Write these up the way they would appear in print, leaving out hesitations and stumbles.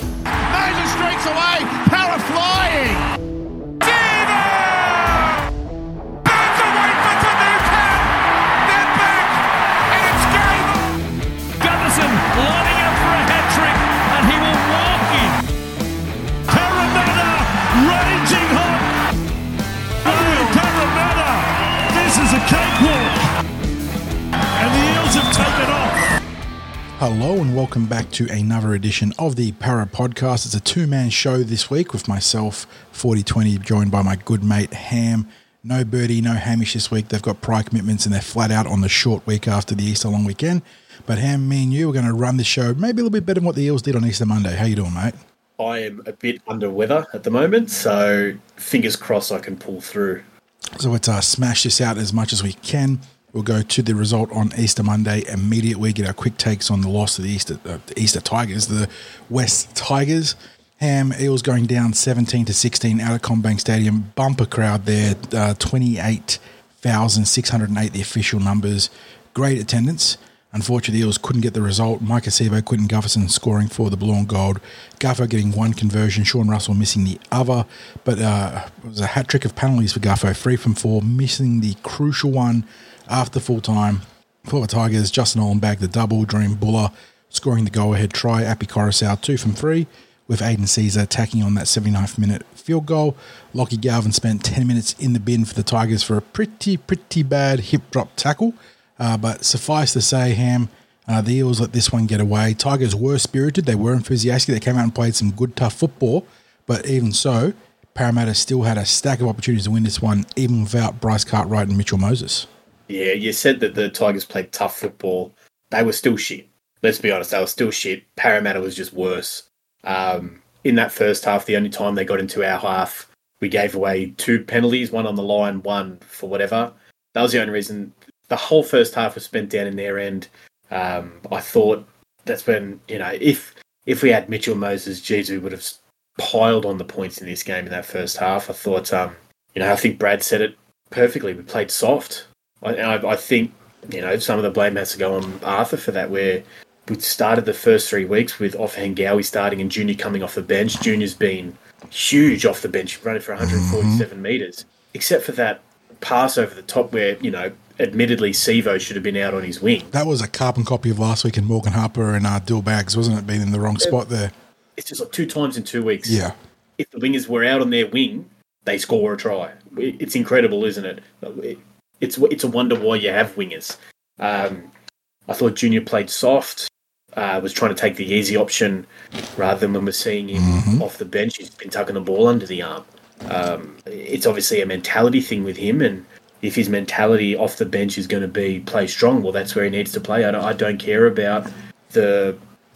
Major streaks away, power flying. Devo! Burns away for Tanuka. They're back, and it's game on. Gunnarsson lining up for a hat-trick, and he will walk in. Parramatta raging hot. Oh, Parramatta, this is a cakewalk. And the Eels have taken off. Hello and welcome back to another edition of the Para Podcast. It's a two-man show this week with myself, 4020, joined by my good mate Ham. No Birdie, no Hamish this week. They've got prior commitments and they're flat out on the short week after the Easter long weekend. But Ham, me and you are going to run the show maybe a little bit better than what the Eels did on Easter Monday. How you doing, mate? I am a bit under weather at the moment, so fingers crossed I can pull through. So let's smash this out as much as we can. We'll go to the result on Easter Monday immediately, get our quick takes on the loss of the Easter Tigers, the West Tigers. Ham, Eels going down 17-16 out of CommBank Stadium. Bumper crowd there, 28,608 the official numbers. Great attendance. Unfortunately, the Eels couldn't get the result. Mike Acevo, Quinton Gufferson scoring for the blue and gold. Guffo getting one conversion, Sean Russell missing the other. But it was a hat-trick of penalties for Guffo, 3 from 4, missing the crucial one after full time. For the Tigers, Justin Olam bagged the double, Dream Buller scoring the go-ahead try. Appy Coruscant 2 from 3, with Aiden Caesar tacking on that 79th minute field goal. Lockie Galvin spent 10 minutes in the bin for the Tigers for a pretty bad hip drop tackle. But suffice to say, Ham, the Eels let this one get away. Tigers were spirited. They were enthusiastic. They came out and played some good, tough football. But even so, Parramatta still had a stack of opportunities to win this one, even without Bryce Cartwright and Mitchell Moses. Yeah, you said that the Tigers played tough football. They were still shit. Let's be honest, they were still shit. Parramatta was just worse. In that first half, the only time they got into our half, we gave away 2 penalties, one on the line, one for whatever. That was the only reason. The whole first half was spent down in their end. I thought that's when, if we had Mitchell Moses, geez, we would have piled on the points in this game in that first half. I thought, I think Brad said it perfectly. We played soft. I think, some of the blame has to go on Arthur for that, where we started the first 3 weeks with Offahengawi starting and Junior coming off the bench. Junior's been huge off the bench, running for 147 metres, except for that pass over the top where, admittedly Sevo should have been out on his wing. That was a carbon copy of last week in Morgan Harper and Dill Bags, wasn't it, being in the wrong spot there? It's just like 2 times in 2 weeks. Yeah. If the wingers were out on their wing, they score a try. It's incredible, isn't it? It's a wonder why you have wingers. I thought Junior played soft, was trying to take the easy option rather than when we're seeing him off the bench. He's been tucking the ball under the arm. It's obviously a mentality thing with him, and if his mentality off the bench is going to be play strong, well, that's where he needs to play. I don't care about the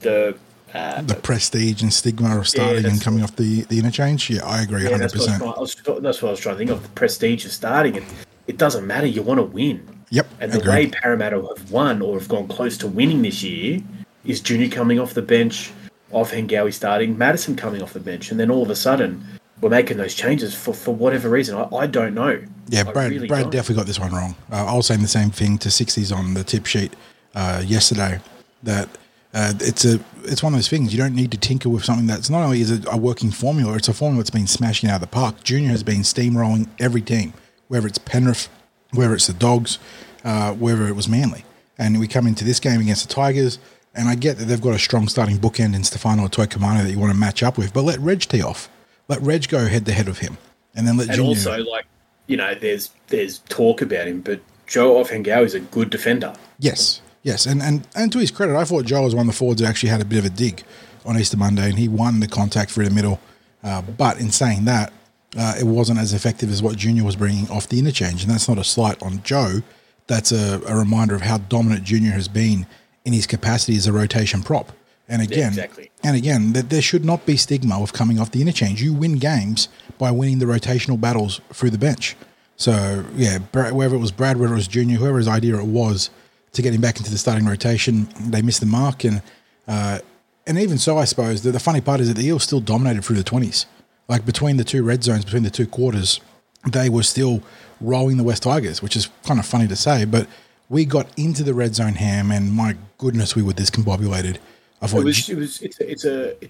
prestige and stigma of starting and coming off the interchange. Yeah, I agree 100%. That's what I was trying to think of, the prestige of starting. It doesn't matter. You want to win. Yep, and the way Parramatta have won or have gone close to winning this year is Junior coming off the bench, Offahengawi starting, Madison coming off the bench, and then all of a sudden we're making those changes for whatever reason. I don't know. Yeah, Brad definitely got this one wrong. I was saying the same thing to 60s on the tip sheet yesterday, that it's one of those things. You don't need to tinker with something that's not only is it a working formula, it's a formula that's been smashing out of the park. Junior has been steamrolling every team, whether it's Penrith, whether it's the Dogs, whether it was Manly. And we come into this game against the Tigers, and I get that they've got a strong starting bookend in Stefano Toikamano that you want to match up with, but let Reg tee off. Let Reg go head-to-head with him. And then let Junior... And also, there's talk about him, but Joe Offahengawi is a good defender. Yes. And to his credit, I thought Joe was one of the forwards who actually had a bit of a dig on Easter Monday, and he won the contact through the middle. But in saying that, it wasn't as effective as what Junior was bringing off the interchange. And that's not a slight on Joe. That's a reminder of how dominant Junior has been in his capacity as a rotation prop. And again, there should not be stigma of coming off the interchange. You win games by winning the rotational battles through the bench. So, yeah, whether it was Brad, whether it was Junior, whoever's idea it was to get him back into the starting rotation, they missed the mark. And even so, I suppose, the funny part is that the Eels still dominated through the 20s. Like, between the two red zones, between the two quarters, they were still rolling the West Tigers, which is kind of funny to say. But we got into the red zone, Ham, and my goodness, we were discombobulated. It's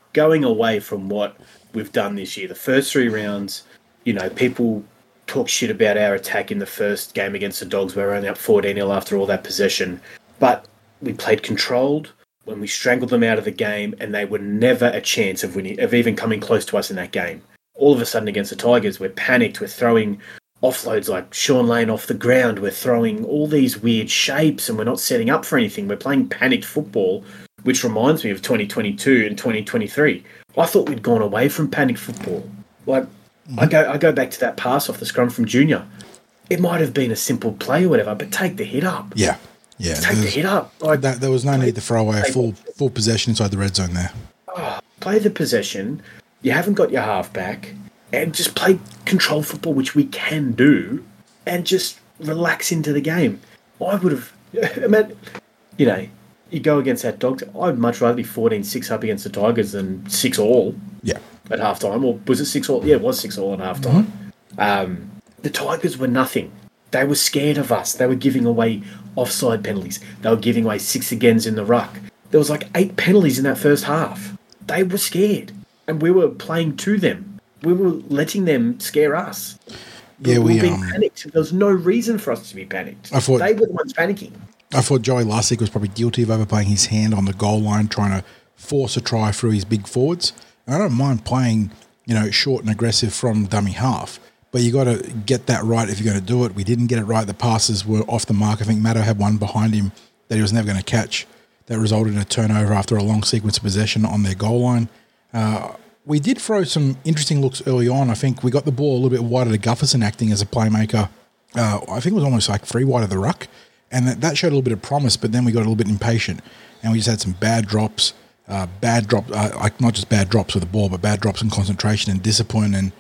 going away from what we've done this year, the first 3 rounds, people talk shit about our attack in the first game against the Dogs. We were only up 14-0 after all that possession. But we played controlled when we strangled them out of the game, and they were never a chance of winning, of even coming close to us in that game. All of a sudden against the Tigers, we're panicked. We're throwing offloads like Sean Lane off the ground. We're throwing all these weird shapes, and we're not setting up for anything. We're playing panicked football, which reminds me of 2022 and 2023. I thought we'd gone away from panicked football. Like, I go back to that pass off the scrum from Junior. It might have been a simple play or whatever, but take the hit up. Yeah. Take the hit up. Like, there was no need to throw away a full possession inside the red zone there. Play the possession. You haven't got your halfback, and just play control football, which we can do, and just relax into the game. I would have, you go against that Dogs. I'd much rather be 14-6 up against the Tigers than 6-all. Yeah. At halftime, or was it 6-all? Yeah, it was 6-all at halftime. Mm-hmm. The Tigers were nothing. They were scared of us. They were giving away offside penalties. They were giving away 6 agains in the ruck. There was like 8 penalties in that first half. They were scared, and we were playing to them. We were letting them scare us. Yeah, we were being panicked. There was no reason for us to be panicked. They were the ones panicking. I thought Joey Lussick was probably guilty of overplaying his hand on the goal line, trying to force a try through his big forwards. And I don't mind playing, short and aggressive from dummy half, but you got to get that right if you're going to do it. We didn't get it right. The passes were off the mark. I think Maddo had one behind him that he was never going to catch. That resulted in a turnover after a long sequence of possession on their goal line. We did throw some interesting looks early on. I think we got the ball a little bit wider to Gufferson acting as a playmaker. I think it was almost like 3 wide of the ruck, and that showed a little bit of promise, but then we got a little bit impatient, and we just had some bad drops, like not just bad drops with the ball, but bad drops in concentration and discipline. And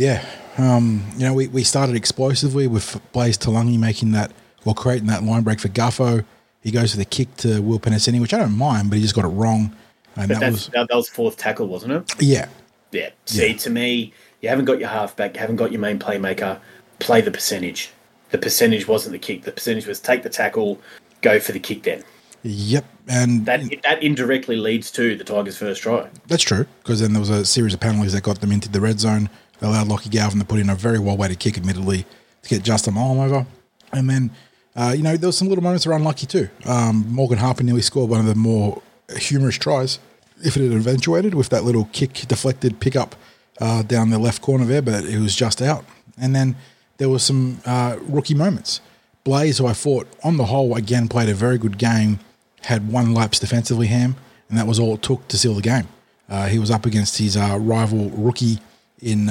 we started explosively with Blaze Talangi making that, or creating that line break for Guffo. He goes for the kick to Will Penasini, which I don't mind, but he just got it wrong. And that was 4th tackle, wasn't it? Yeah. Yeah. See, to me, you haven't got your halfback, you haven't got your main playmaker, play the percentage. The percentage wasn't the kick. The percentage was take the tackle, go for the kick then. Yep. And that indirectly leads to the Tigers' first try. That's true, because then there was a series of penalties that got them into the red zone. They allowed Lockie Galvin to put in a very well-weighted kick, admittedly, to get Justin Mullum over. And then, there was some little moments around unlucky too. Morgan Harper nearly scored one of the more humorous tries, if it had eventuated, with that little kick deflected pickup down the left corner there, but it was just out. And then there was some rookie moments. Blaze, who I thought, on the whole, again, played a very good game, had 1 lapse defensively, Ham, and that was all it took to seal the game. He was up against his rival rookie in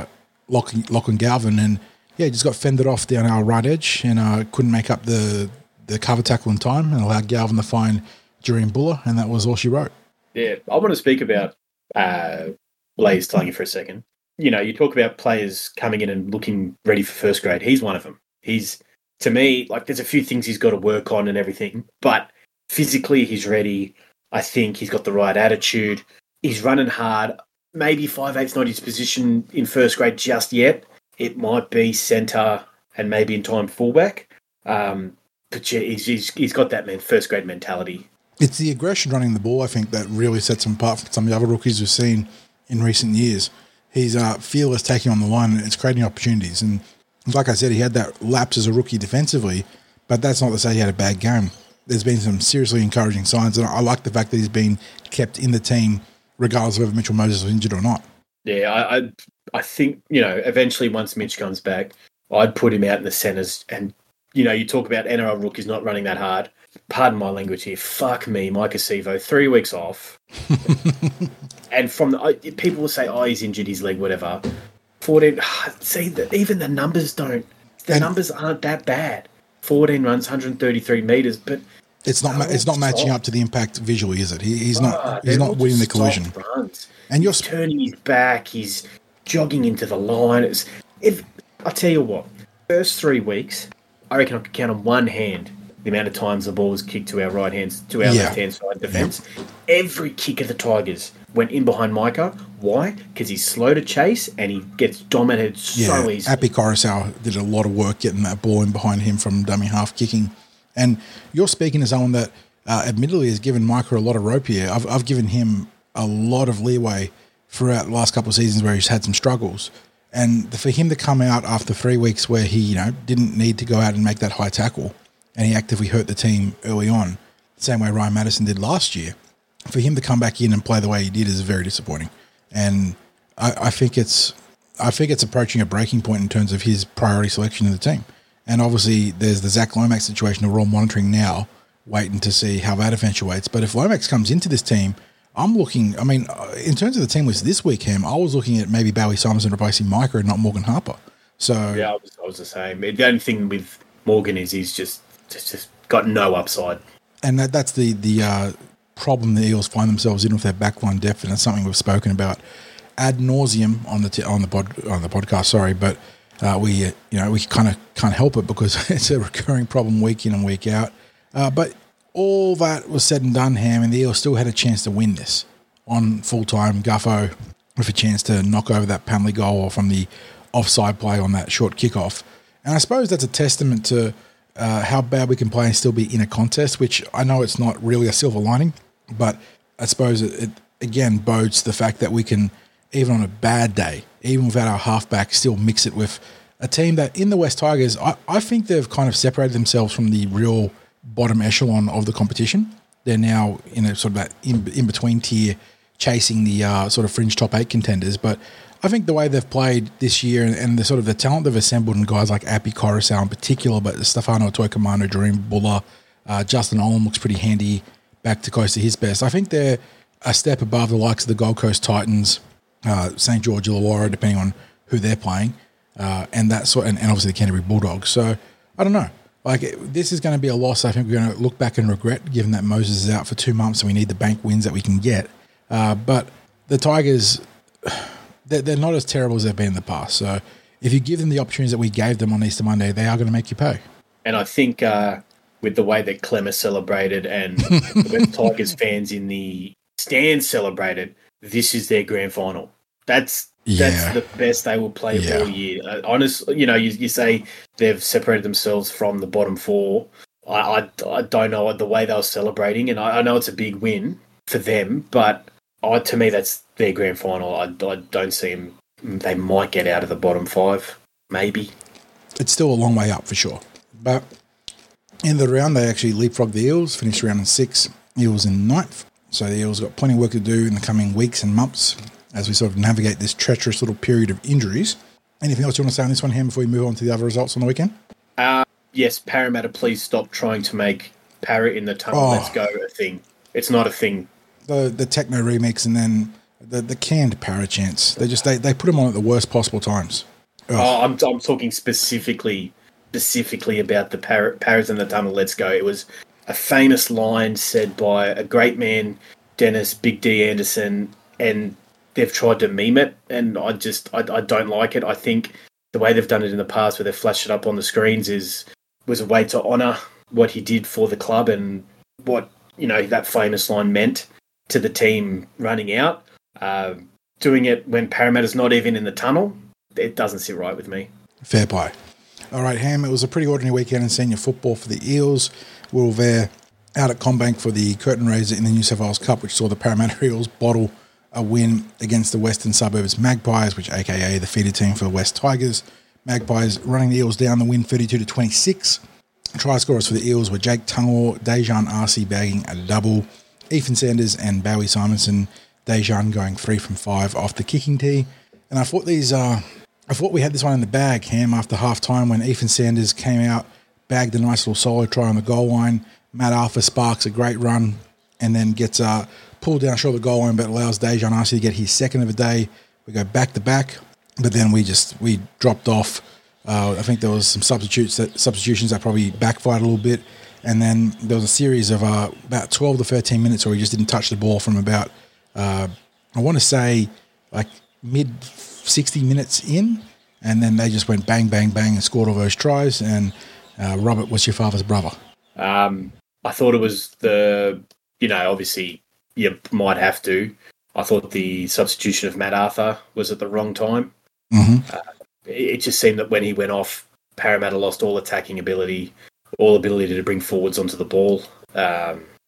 Lachlan Galvin, and just got fended off down our right edge and couldn't make up the cover tackle in time and allowed Galvin to find Jurian Buller, and that was all she wrote. Yeah, I want to speak about Blaze Talangi for a second. You talk about players coming in and looking ready for first grade. He's one of them. He's, to me, like, there's a few things he's got to work on and everything, but physically he's ready. I think he's got the right attitude. He's running hard. Maybe 5'8's not his position in first grade just yet. It might be centre and maybe in time fullback. But yeah, he's got that first grade mentality. It's the aggression running the ball, I think, that really sets him apart from some of the other rookies we've seen in recent years. He's fearless taking on the line, and it's creating opportunities. And like I said, he had that lapse as a rookie defensively, but that's not to say he had a bad game. There's been some seriously encouraging signs, and I like the fact that he's been kept in the team regardless of whether Mitchell Moses was injured or not. Yeah, I think, eventually once Mitch comes back, I'd put him out in the centres. And, you talk about NRL rookies not running that hard. Pardon my language here. Fuck me, Mike Acevo, 3 weeks off. And people will say, he's injured his leg, whatever. 14, see, even the numbers don't. The numbers aren't that bad. 14 runs, 133 metres, but it's not matching up to the impact visually, is it? He's not winning the collision. Runs. And he's turning his back. He's jogging into the line. I tell you what, first 3 weeks, I reckon I could count on one hand the amount of times the ball was kicked to our left-hand side defence. Yep. Every kick of the Tigers went in behind Micah. Why? Because he's slow to chase and he gets dominated so easily. Api Coruscant did a lot of work getting that ball in behind him from dummy half kicking. And you're speaking to someone that admittedly has given Micah a lot of rope here. I've given him a lot of leeway throughout the last couple of seasons where he's had some struggles. And for him to come out after 3 weeks where he, didn't need to go out and make that high tackle, and he actively hurt the team early on, the same way Ryan Madison did last year, for him to come back in and play the way he did is very disappointing. And I think it's approaching a breaking point in terms of his priority selection of the team. And obviously there's the Zach Lomax situation that we're all monitoring now, waiting to see how that eventuates. But if Lomax comes into this team, I'm looking, in terms of the team list this week, Ham, I was looking at maybe Bowie Simonson replacing Micah and not Morgan Harper. So yeah, I was the same. The only thing with Morgan is he's just got no upside. And that's the problem the Eagles find themselves in with their backline depth, and it's something we've spoken about ad nauseum on the podcast. Sorry, but we kind of can't help it because it's a recurring problem week in and week out. But all that was said and done, Ham, and the Eagles still had a chance to win this on full time. Guffo with a chance to knock over that penalty goal or from the offside play on that short kickoff. And I suppose that's a testament to how bad we can play and still be in a contest, which I know it's not really a silver lining, but I suppose it again bodes the fact that we can, even on a bad day, even without our halfback, still mix it with a team that in the West Tigers, I think they've kind of separated themselves from the real bottom echelon of the competition. They're now in a sort of that in-between tier, chasing the sort of fringe top 8 contenders. But I think the way they've played this year and the sort of the talent they've assembled in guys like Api Coruscant in particular, but Stefano Toikamano, Jareem Buller, Justin Olam looks pretty handy, back to close to his best. I think they're a step above the likes of the Gold Coast Titans, St. George Illawarra, depending on who they're playing, and that sort, and obviously the Canterbury Bulldogs. So I don't know. This is going to be a loss I think we're going to look back and regret, given that Moses is out for 2 months and we need the bank wins that we can get. But the Tigers, they're not as terrible as they've been in the past. So if you give them the opportunities that we gave them on Easter Monday, they are going to make you pay. And I think with the way that Clemmer celebrated and the Tigers fans in the stands celebrated, this is their grand final. That's the best they will play all year. Honestly, you say they've separated themselves from the bottom four. I don't know the way they were celebrating, and I know it's a big win for them, but to me, that's their grand final. I don't see them. They might get out of the bottom 5, maybe. It's still a long way up for sure. But in the round, they actually leapfrogged the Eels, finished round in 6, Eels in 9th. So the Eels got plenty of work to do in the coming weeks and months as we sort of navigate this treacherous little period of injuries. Anything else you want to say on this one, Ham, before we move on to the other results on the weekend? Yes, Parramatta, please stop trying to make Parrot in the tunnel, let's go a thing. It's not a thing. The techno remix and then the canned Parrot chants. They put them on at the worst possible times. I'm talking specifically about the Parrots in the tunnel, let's go. It was a famous line said by a great man, Dennis Big D Anderson, and they've tried to meme it, and I don't like it. I think the way they've done it in the past, where they've flashed it up on the screens, was a way to honour what he did for the club and what that famous line meant to the team running out. Doing it when Parramatta's not even in the tunnel, it doesn't sit right with me. Fair play. All right, Ham, it was a pretty ordinary weekend in senior football for the Eels. We were there out at Combank for the curtain raiser in the New South Wales Cup, which saw the Parramatta Eels bottle a win against the Western Suburbs Magpies, which aka the feeder team for the West Tigers. Magpies running the Eels down the win 32-26. Try scorers for the Eels were Jake Tungor, Dejan Arce bagging a double, Ethan Sanders and Bowie Simonson. Dejan going 3 from 5 off the kicking tee. And I thought we had this one in the bag, Ham, after half time when Ethan Sanders came out, bagged a nice little solo try on the goal line. Matt Arthur sparks a great run and then gets pulled down short of the goal line, but allows Dejan Arce to get his second of the day. We go back to back, but then we dropped off. I think there was some substitutions that probably backfired a little bit, and then there was a series of about 12 to 13 minutes where we just didn't touch the ball from about I want to say like mid 60 minutes in, and then they just went bang, bang, bang and scored all those tries. And Robert was your father's brother. I thought it was obviously you might have to. I thought the substitution of Matt Arthur was at the wrong time. Mm-hmm. It just seemed that when he went off, Parramatta lost all attacking ability, all ability to bring forwards onto the ball.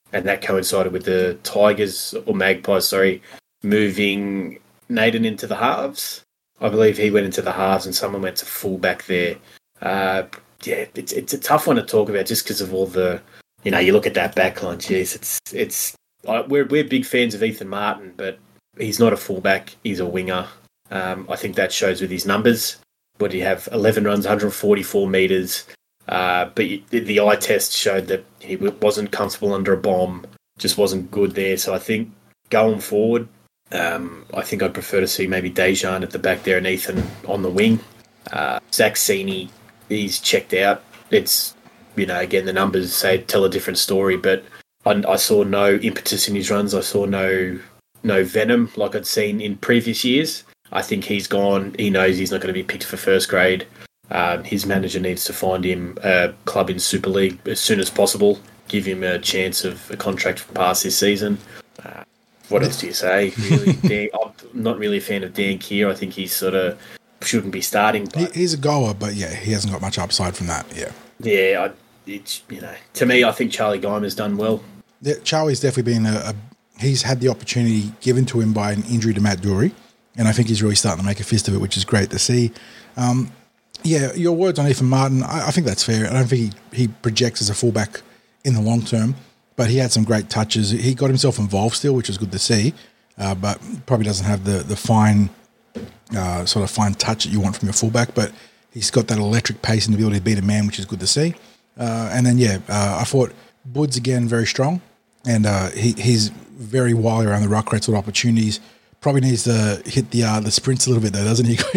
and that coincided with the Tigers, or Magpies, sorry, moving Naden into the halves. I believe he went into the halves and someone went to fullback there. It's a tough one to talk about just because of all the, you look at that backline. Jeez, we're big fans of Ethan Martin, but he's not a fullback. He's a winger. I think that shows with his numbers. What do you have? 11 runs, 144 metres. But the eye test showed that he wasn't comfortable under a bomb, just wasn't good there. So I think going forward, I think I'd prefer to see maybe Dejan at the back there and Ethan on the wing. Zach Sini, he's checked out. It's, again, the numbers tell a different story, but I saw no impetus in his runs. I saw no venom like I'd seen in previous years. I think he's gone. He knows he's not going to be picked for first grade. His manager needs to find him a club in Super League as soon as possible, give him a chance of a contract past this season. What else do you say? Really, I'm not really a fan of Dan Keir. I think he sort of shouldn't be starting. But He's a goer, but yeah, he hasn't got much upside from that. Yeah, to me, I think Charlie Geimer's done well. Yeah, Charlie's definitely been he's had the opportunity given to him by an injury to Matt Dury, and I think he's really starting to make a fist of it, which is great to see. Your words on Ethan Martin, I think that's fair. I don't think he projects as a fullback in the long term, but he had some great touches. He got himself involved still, which is good to see, but probably doesn't have the fine sort of fine touch that you want from your fullback, but he's got that electric pace and the ability to beat a man, which is good to see. And then, I thought Woods again, very strong, and he's very wily around the ruck, creates with opportunities. Probably needs to hit the sprints a little bit though, doesn't he?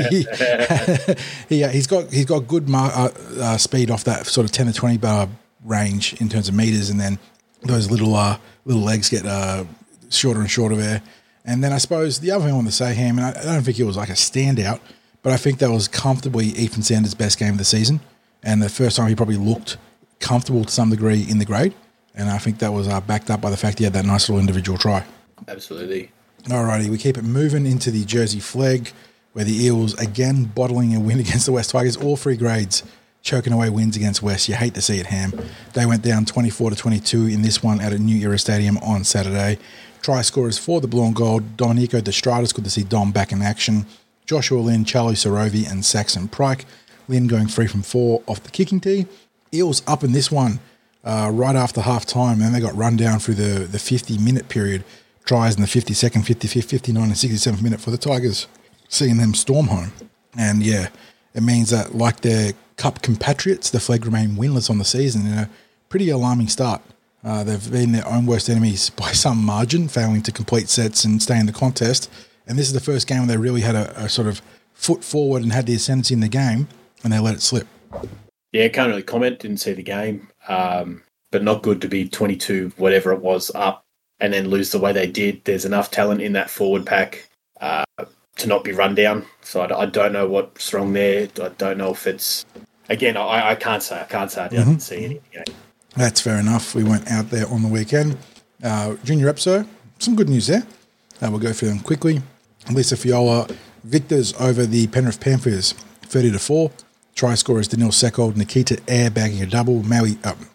He's got good speed off that sort of 10 to 20 bar range in terms of meters, and then those little legs get shorter and shorter there. And then I suppose the other thing I want to say, Ham, and I don't think it was like a standout, but I think that was comfortably Ethan Sanders' best game of the season, and the first time he probably looked comfortable to some degree in the grade, and I think that was backed up by the fact he had that nice little individual try. Absolutely. Alrighty, we keep it moving into the Jersey Flegg, where the Eels again bottling a win against the West Tigers. All three grades choking away wins against West. You hate to see it, Ham. They went down 24-22 in this one at a New Era Stadium on Saturday. Try scorers for the Blue and Gold: Domenico Destratus, good to see Dom back in action. Joshua Lynn, Charlie Sorovi, and Saxon Pryke. Lynn going 3 from 4 off the kicking tee. Eels up in this one right after half time, and they got run down through the 50-minute period. Tries in the 52nd, 55th, 59th, and 67th minute for the Tigers, seeing them storm home. And it means that, like their Cup compatriots, the Flegg remain winless on the season in a pretty alarming start. They've been their own worst enemies by some margin, failing to complete sets and stay in the contest. And this is the first game where they really had a sort of foot forward and had the ascendancy in the game, and they let it slip. Yeah, can't really comment. Didn't see the game, but not good to be 22, whatever it was, up and then lose the way they did. There's enough talent in that forward pack to not be run down. So I don't know what's wrong there. I don't know if it's... Again, I can't say. I didn't see anything. That's fair enough. We went out there on the weekend. Junior Epso, some good news there. We'll go through them quickly. Lisa Fiola, victors over the Penrith Panthers, 30-4. Try scorers Daniil Sekold, Nikita Air bagging a double. Bailey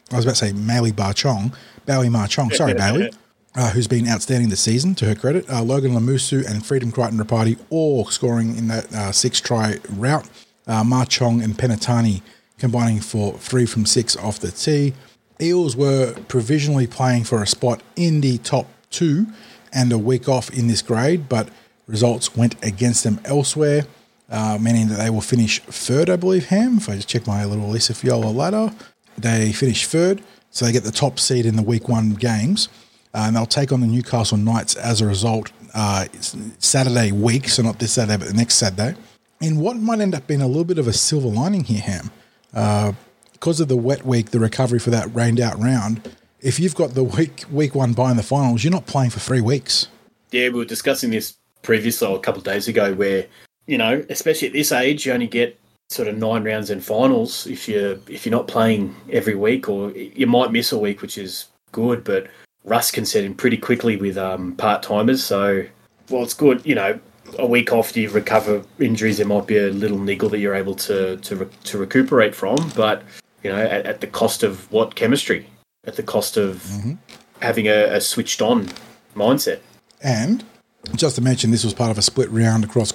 Marchong, Bailey, who's been outstanding this season, to her credit. Logan Lamusu and Freedom Crichton Rapati all scoring in that 6-try route. Marchong and Penatani combining for 3 from 6 off the tee. Eels were provisionally playing for a spot in the top 2 and a week off in this grade, but results went against them elsewhere, meaning that they will finish third, I believe, Ham. If I just check my little Lisa Fiola ladder, they finish third, so they get the top seed in the week 1 games. And they'll take on the Newcastle Knights as a result Saturday week, so not this Saturday, but the next Saturday. In what might end up being a little bit of a silver lining here, Ham. Because of the wet week, the recovery for that rained-out round, if you've got the week 1 bye in the finals, you're not playing for 3 weeks. Yeah, we were discussing this previously a couple of days ago where, especially at this age, you only get sort of 9 rounds in finals if you're not playing every week, or you might miss a week, which is good, but rust can set in pretty quickly with part-timers. So, it's good, a week off you recover injuries, there might be a little niggle that you're able to recuperate from, but, at the cost of what? Chemistry. At the cost of having a switched on mindset. And just to mention, this was part of a split round across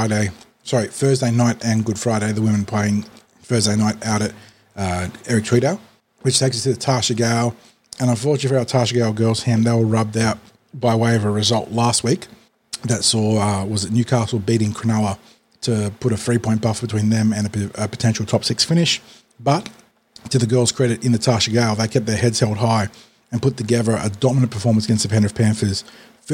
Thursday night and Good Friday. The women playing Thursday night out at Eric Tweedale, which takes us to the Tarsha Gale. And unfortunately for our Tarsha Gale girls, they were rubbed out by way of a result last week that saw, was it Newcastle beating Cronulla to put a 3-point buffer between them and a potential top 6 finish. But to the girls' credit in the Tarsha Gale, they kept their heads held high and put together a dominant performance against the Penrith Panthers,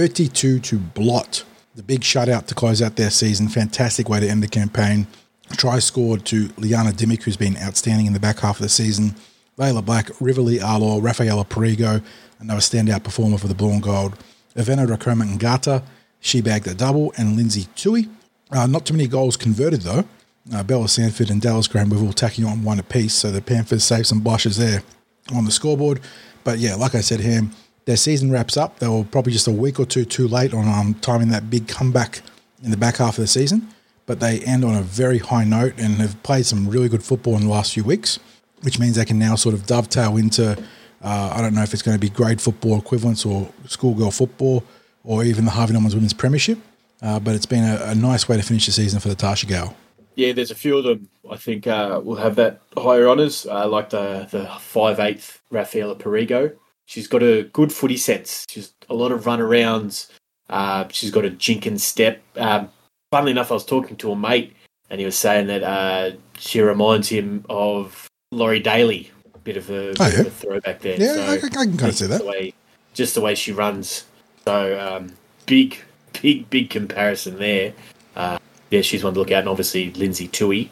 32 to blot. The big shutout to close out their season. Fantastic way to end the campaign. Try scored to Liana Dimick, who's been outstanding in the back half of the season. Layla Black, Riverly Arlaw, Rafaela Perigo, another standout performer for the Blue and Gold. Evena Rakroma Ngata, she bagged a double, and Lindsay Tui. Not too many goals converted, though. Bella Sanford and Dallas Graham were all tacking on one apiece, so the Panthers saved some blushes there on the scoreboard. But yeah, like I said, Ham, their season wraps up. They were probably just a week or two too late on timing that big comeback in the back half of the season. But they end on a very high note and have played some really good football in the last few weeks, which means they can now sort of dovetail into, I don't know if it's going to be grade football equivalents or schoolgirl football or even the Harvey Norman's Women's Premiership. But it's been a nice way to finish the season for the Tarsha Gale. Yeah, there's a few of them I think will have that higher honours, like the 5'8" Rafaela Perigo. She's got a good footy sense. She's a lot of runarounds. She's got a Jenkins step. Funnily enough, I was talking to a mate and he was saying that she reminds him of Laurie Daly. Bit of a throwback there. Yeah, so I can kind of see that. Just the way she runs. So big comparison there. Yeah, she's one to look at, and obviously Lindsay Tui.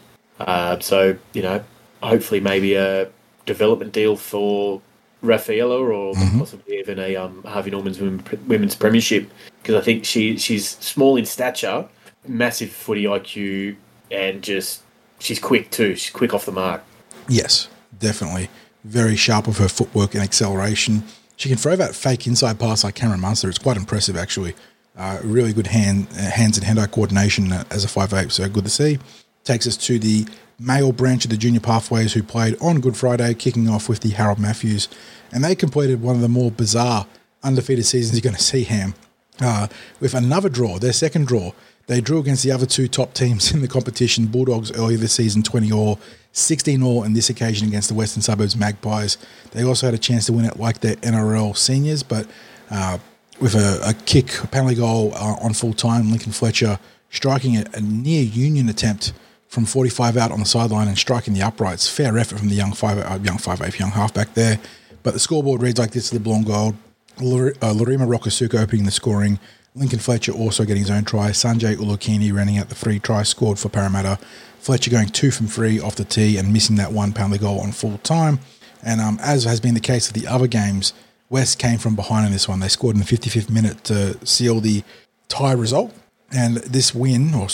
So, hopefully maybe a development deal for Rafaela or possibly even a Harvey Norman's Women's Premiership, because I think she's small in stature, massive footy IQ, and she's quick too. She's quick off the mark. Yes, definitely. Very sharp with her footwork and acceleration. She can throw that fake inside pass like Cameron Munster. It's quite impressive, actually. Really good hands and hand-eye coordination as a 5'8", so good to see. Takes us to the male branch of the junior pathways who played on Good Friday, kicking off with the Harold Matthews. And they completed one of the more bizarre undefeated seasons you're going to see, Ham, with another draw, their second draw. They drew against the other two top teams in the competition, Bulldogs earlier this season, 20-all, 16-all in this occasion against the Western Suburbs Magpies. They also had a chance to win it like their NRL seniors, but with a penalty goal on full time, Lincoln Fletcher striking a near union attempt from 45 out on the sideline and striking the uprights. Fair effort from the young halfback there. But the scoreboard reads like this to the Blue and Gold. Lorima Rokosuka opening the scoring. Lincoln Fletcher also getting his own try. Sanjay Ulukini rounding out the 3 tries scored for Parramatta. Fletcher going 2 from 3 off the tee and missing that 1 penalty goal on full time. And as has been the case with the other games, West came from behind in this one. They scored in the 55th minute to seal the tie result. And this not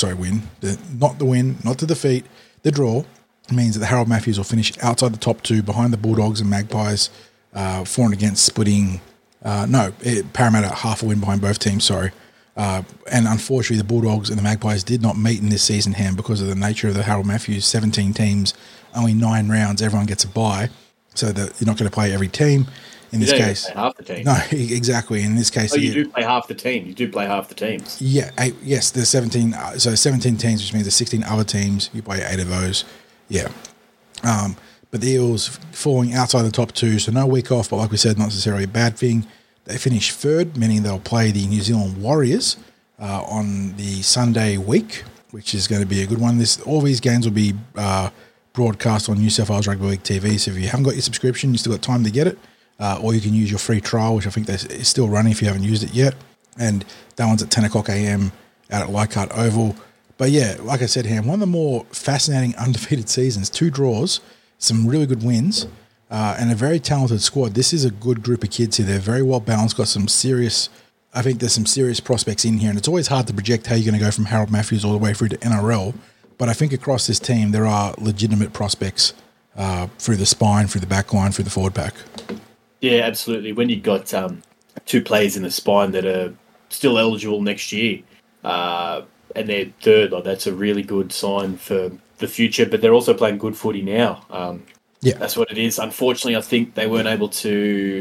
to defeat, the draw means that the Harold Matthews will finish outside the top 2 behind the Bulldogs and Magpies, for and against splitting. Parramatta half a win behind both teams, sorry. And unfortunately, the Bulldogs and the Magpies did not meet in this season, Ham, because of the nature of the Harold Matthews, 17 teams, only 9 rounds, everyone gets a bye. So that you're not going to play every team. In this case, play half the team. No, exactly. In this case, you do play half the team. You do play half the teams. Yeah, yes. There's 17. So 17 teams, which means there's 16 other teams. You play 8 of those. Yeah. But the Eels falling outside the top 2, so no week off. But like we said, not necessarily a bad thing. They finish 3rd, meaning they'll play the New Zealand Warriors on the Sunday week, which is going to be a good one. All these games will be broadcast on New South Wales Rugby League TV. So if you haven't got your subscription, you still got time to get it. Or you can use your free trial, which I think is still running if you haven't used it yet. And that one's at 10 o'clock a.m. out at Leichhardt Oval. But yeah, like I said, Ham, one of the more fascinating undefeated seasons. 2 draws, some really good wins, and a very talented squad. This is a good group of kids here. They're very well balanced, got some serious, I think there's some serious prospects in here. And it's always hard to project how you're going to go from Harold Matthews all the way through to NRL. But I think across this team, there are legitimate prospects through the spine, through the back line, through the forward pack. Yeah, absolutely. When you've got 2 players in the spine that are still eligible next year, and they're 3rd, that's a really good sign for the future. But they're also playing good footy now. Yeah, that's what it is. Unfortunately, I think they weren't able to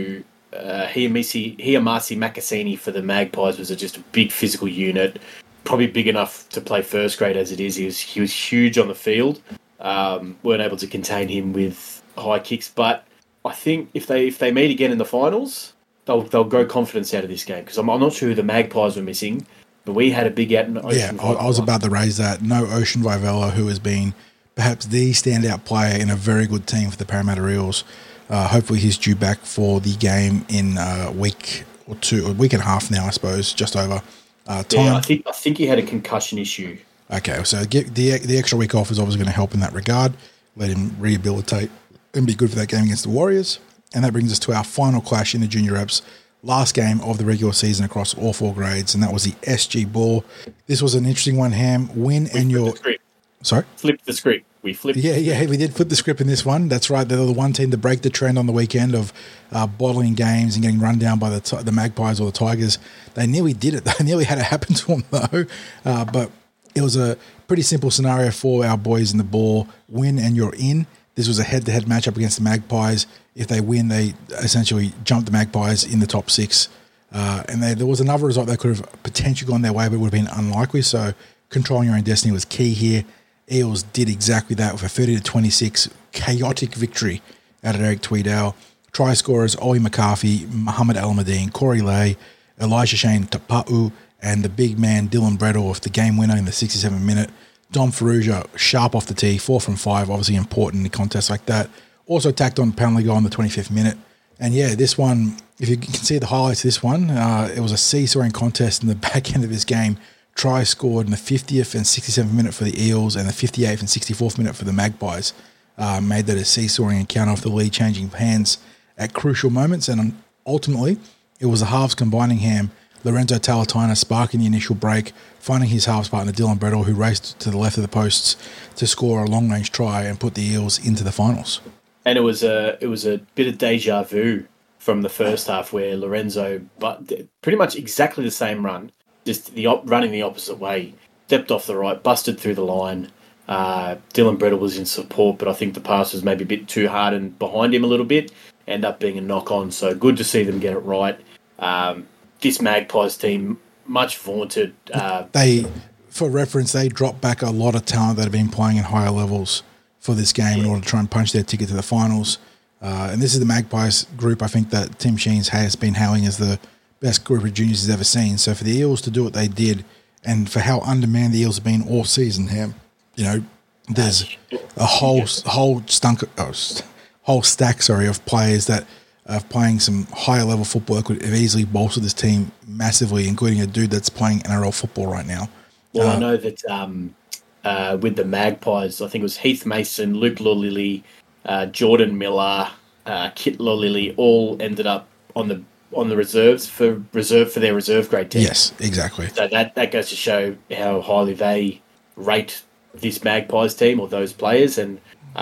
Hiamasi Makasini for the Magpies was just a big physical unit, probably big enough to play first grade as it is. He was huge on the field. Weren't able to contain him with high kicks, but I think if they meet again in the finals, they'll grow confidence out of this game, because I'm not sure who the Magpies were missing, but we had a big out. Yeah, I was about to raise that. No Ocean Vivella, who has been perhaps the standout player in a very good team for the Parramatta Eels. Hopefully he's due back for the game in a week or two, a week and a half now, I suppose, just over time. Yeah, I think he had a concussion issue. Okay, so the extra week off is obviously going to help in that regard. Let him rehabilitate and be good for that game against the Warriors. And that brings us to our final clash in the Junior Reps. Last game of the regular season across all 4 grades, and that was the SG Ball. This was an interesting one, Ham. Sorry? Flipped the script. We flipped. Yeah, we did flip the script in this one. That's right. They're the one team to break the trend on the weekend of bottling games and getting run down by the Magpies or the Tigers. They nearly did it. They nearly had it happen to them, though. But it was a pretty simple scenario for our boys in the Ball. Win and you're in. This was a head-to-head matchup against the Magpies. If they win, they essentially jump the Magpies in the top 6. And there was another result that could have potentially gone their way, but it would have been unlikely. So controlling your own destiny was key here. Eels did exactly that with a 30-26 chaotic victory out of Eric Tweedale. Try scorers Ollie McCarthy, Muhammad Al-Madeen, Corey Lay, Elijah Shane Tapa'u, and the big man Dylan Bredel with the game winner in the 67th minute. Dom Ferrugia, sharp off the tee, 4 from 5, obviously important in a contest like that. Also tacked on penalty goal in the 25th minute. And yeah, this one, if you can see the highlights of this one, it was a seesawing contest in the back end of this game. Try scored in the 50th and 67th minute for the Eels and the 58th and 64th minute for the Magpies. Made that a seesawing encounter with the lead changing hands at crucial moments. And ultimately, it was the halves combining, Ham. Lorenzo Talatina sparking the initial break, finding his halves partner Dylan Bredel, who raced to the left of the posts to score a long-range try and put the Eels into the finals. And it was a bit of deja vu from the first half, where Lorenzo, but pretty much exactly the same run, just running the opposite way, stepped off the right, busted through the line. Dylan Bredel was in support, but I think the pass was maybe a bit too hard and behind him a little bit. Ended up being a knock-on, so good to see them get it right. This Magpies team, much vaunted. For reference, they dropped back a lot of talent that have been playing in higher levels for this game in order to try and punch their ticket to the finals. And this is the Magpies group, I think, that Tim Sheens has been hailing as the best group of juniors he's ever seen. So for the Eels to do what they did, and for how undermanned the Eels have been all season, Ham, there's a whole stack of players that are playing some higher level football that could have easily bolstered this team massively, including a dude that's playing NRL football right now. Well, I know that with the Magpies, I think it was Heath Mason, Luke Lolili, Jordan Miller, Kit Lolili, all ended up on the reserve for their reserve grade team. Yes, exactly. So that goes to show how highly they rate this Magpies team or those players, and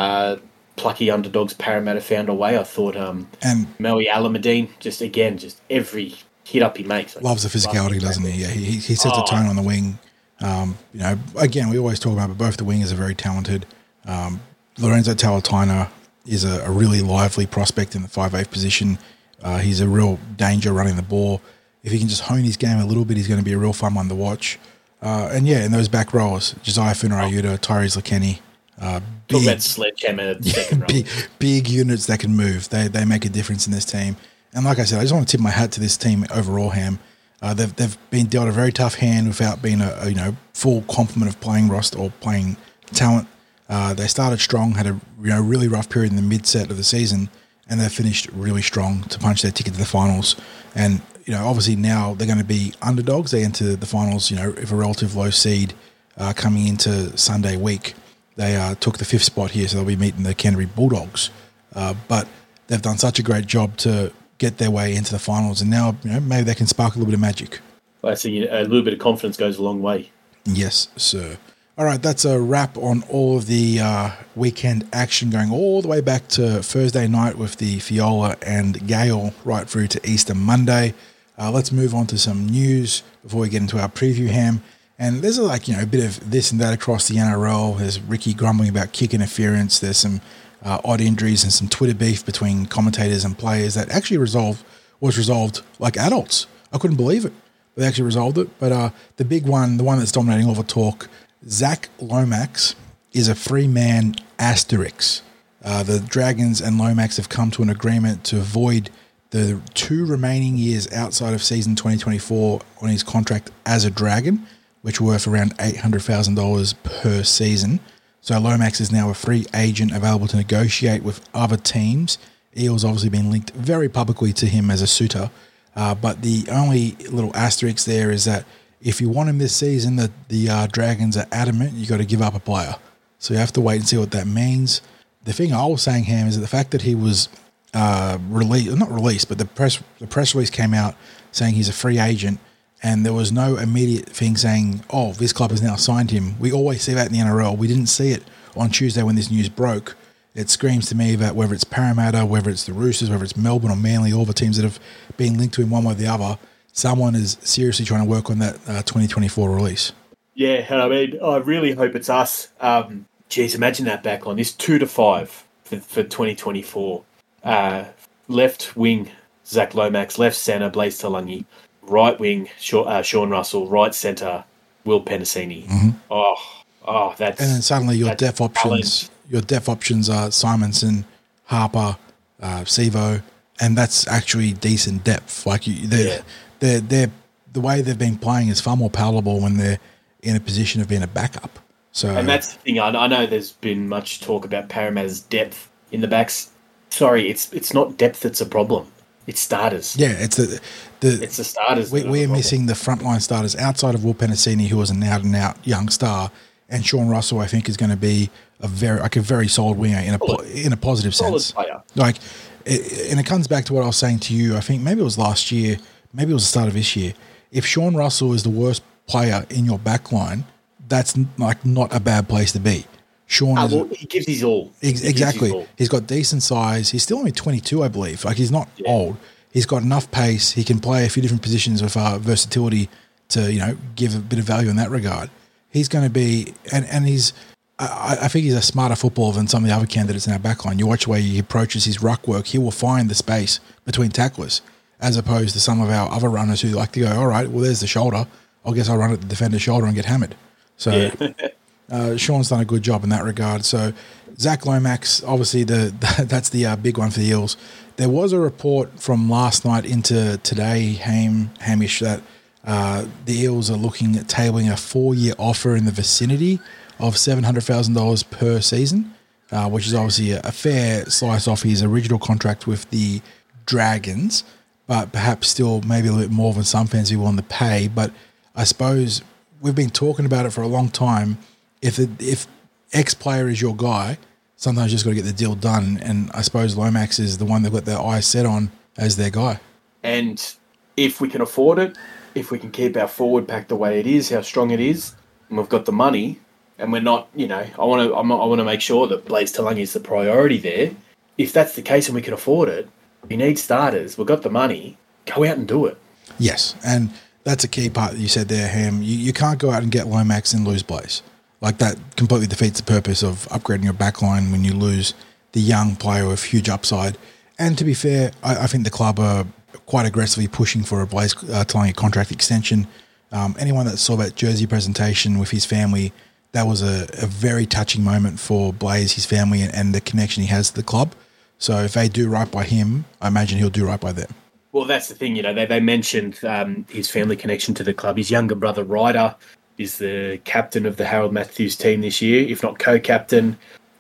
plucky underdogs Parramatta found a way. I thought and Melly Alamadine, just every hit up he makes. Loves the physicality, doesn't he? Yeah, he sets a tone on the wing. Again, we always talk about, but both the wingers are very talented. Lorenzo Talatina is a really lively prospect in the 5'8" position. He's a real danger running the ball. If he can just hone his game a little bit, he's going to be a real fun one to watch. In those back rows, Josiah Funarayuta, Tyrese Lakenny, talk about sledgehammer second row. Big units that can move. They make a difference in this team. And like I said, I just want to tip my hat to this team overall, Ham. They've been dealt a very tough hand without being a full complement of playing roster or playing talent. They started strong, had a really rough period in the mid-set of the season, and they finished really strong to punch their ticket to the finals. And obviously now they're going to be underdogs. They enter the finals, if a relative low seed coming into Sunday week. They took the 5th spot here, so they'll be meeting the Canterbury Bulldogs. But they've done such a great job to get their way into the finals, and now maybe they can spark a little bit of magic. Well, I think a little bit of confidence goes a long way. Yes, sir. All right, that's a wrap on all of the weekend action, going all the way back to Thursday night with the Fiola and Gale right through to Easter Monday. Let's move on to some news before we get into our preview, Ham. And there's a bit of this and that across the NRL. There's Ricky grumbling about kick interference. There's some odd injuries and some Twitter beef between commentators and players that actually resolved was resolved like adults. I couldn't believe it. They actually resolved it. But the big one, the one that's dominating all the talk, Zach Lomax is a free man asterisk. The Dragons and Lomax have come to an agreement to avoid the 2 remaining years outside of season 2024 on his contract as a Dragon, which were worth around $800,000 per season. So Lomax is now a free agent available to negotiate with other teams. Eels obviously been linked very publicly to him as a suitor. But the only little asterisk there is that if you want him this season, the Dragons are adamant you got to give up a player. So you have to wait and see what that means. The thing I was saying, Ham, is that the fact that he was not released, but the press release came out saying he's a free agent, and there was no immediate thing saying, oh, this club has now signed him. We always see that in the NRL. We didn't see it on Tuesday when this news broke. It screams to me that whether it's Parramatta, whether it's the Roosters, whether it's Melbourne or Manly, all the teams that have been linked to him one way or the other, someone is seriously trying to work on that 2024 release. Yeah, and I mean, I really hope it's us. Geez, imagine that back on this 2 to 5 for 2024. Left wing, Zach Lomax. Left centre, Blaise Talangi. Right wing, Sean Russell. Right centre, Will Penasini. Mm-hmm. Oh, that's... And then suddenly your depth options... Your depth options are Simonson, Harper, Sevo, and that's actually decent depth. Like they're the way they've been playing is far more palatable when they're in a position of being a backup. So, and that's the thing. I know there's been much talk about Parramatta's depth in the backs. Sorry, it's not depth that's a problem. It's starters. Yeah, it's the starters. We are missing the frontline starters outside of Will Penasini, who was an out and out young star, and Sean Russell. I think is going to be a very solid winger in a positive sense. Player. And it comes back to what I was saying to you. I think maybe it was last year, maybe it was the start of this year. If Sean Russell is the worst player in your back line, that's like not a bad place to be. He gives his all. Exactly. He's got decent size. He's still only 22, I believe. Like he's not old. He's got enough pace. He can play a few different positions with versatility to give a bit of value in that regard. He's going to be and he's. I think he's a smarter footballer than some of the other candidates in our backline. You watch the way he approaches his ruck work, he will find the space between tacklers, as opposed to some of our other runners who like to go, all right, well, there's the shoulder. I guess I'll run at the defender's shoulder and get hammered. So Sean's done a good job in that regard. So Zach Lomax, obviously that's the big one for the Eels. There was a report from last night into today, Hamish, that the Eels are looking at tabling a 4-year offer in the vicinity of $700,000 per season, which is obviously a fair slice off his original contract with the Dragons, but perhaps still maybe a little bit more than some fans will want to pay. But I suppose we've been talking about it for a long time. If X player is your guy, sometimes you just got to get the deal done. And I suppose Lomax is the one they've got their eyes set on as their guy. And if we can afford it, if we can keep our forward pack the way it is, how strong it is, and we've got the money, and we're not, I want to make sure that Blaise Talangi is the priority there. If that's the case and we can afford it, we need starters. We've got the money. Go out and do it. Yes, and that's a key part that you said there, Ham. You can't go out and get Lomax and lose Blaise. Like that completely defeats the purpose of upgrading your backline when you lose the young player with huge upside. And to be fair, I think the club are quite aggressively pushing for a Blaise Talangi contract extension. Anyone that saw that jersey presentation with his family, that was a very touching moment for Blaise, his family, and the connection he has to the club. So if they do right by him, I imagine he'll do right by them. Well, that's the thing. They mentioned his family connection to the club. His younger brother, Ryder, is the captain of the Harold Matthews team this year, if not co-captain.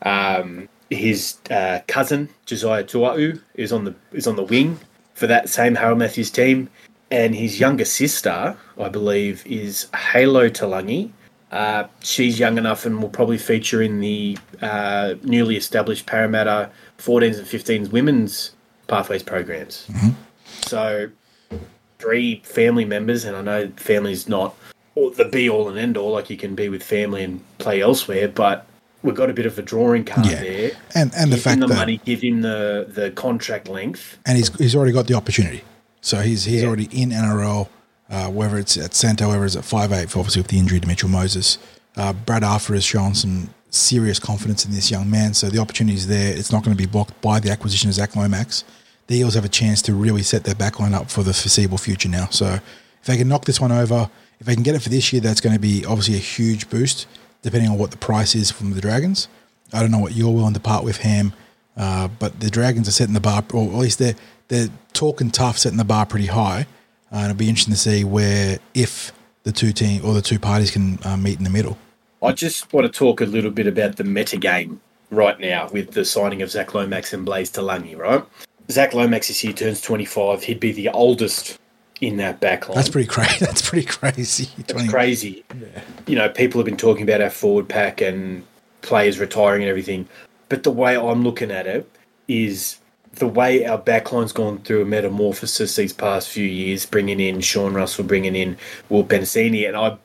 His cousin, Josiah Tua'u, is on the wing for that same Harold Matthews team. And his younger sister, I believe, is Halo Talangi. She's young enough and will probably feature in the newly established Parramatta 14s and 15s women's pathways programs. Mm-hmm. So 3 family members, and I know family's not the be-all and end-all, like you can be with family and play elsewhere, but we've got a bit of a drawing card there. And the fact that... money, give him the contract length. And he's already got the opportunity. So he's already in NRL, whether it's at centre, whether it's at 5'8", obviously with the injury to Mitchell Moses. Brad Arthur has shown some serious confidence in this young man, so the opportunity is there. It's not going to be blocked by the acquisition of Zach Lomax. the Eels have a chance to really set their backline up for the foreseeable future now. So if they can knock this one over, if they can get it for this year, that's going to be obviously a huge boost, depending on what the price is from the Dragons. I don't know what you're willing to part with, Ham, but the Dragons are setting the bar, or at least they're talking tough, setting the bar pretty high. And it'll be interesting to see if the two parties can meet in the middle. I just want to talk a little bit about the meta game right now with the signing of Zach Lomax and Blaise Talangi, right? Zach Lomax this year turns 25. He'd be the oldest in that backline. That's pretty crazy. That's pretty crazy. It's crazy. Yeah. People have been talking about our forward pack and players retiring and everything. But the way I'm looking at it is the way our backline's gone through a metamorphosis these past few years, bringing in Sean Russell, bringing in Will Penisini, and I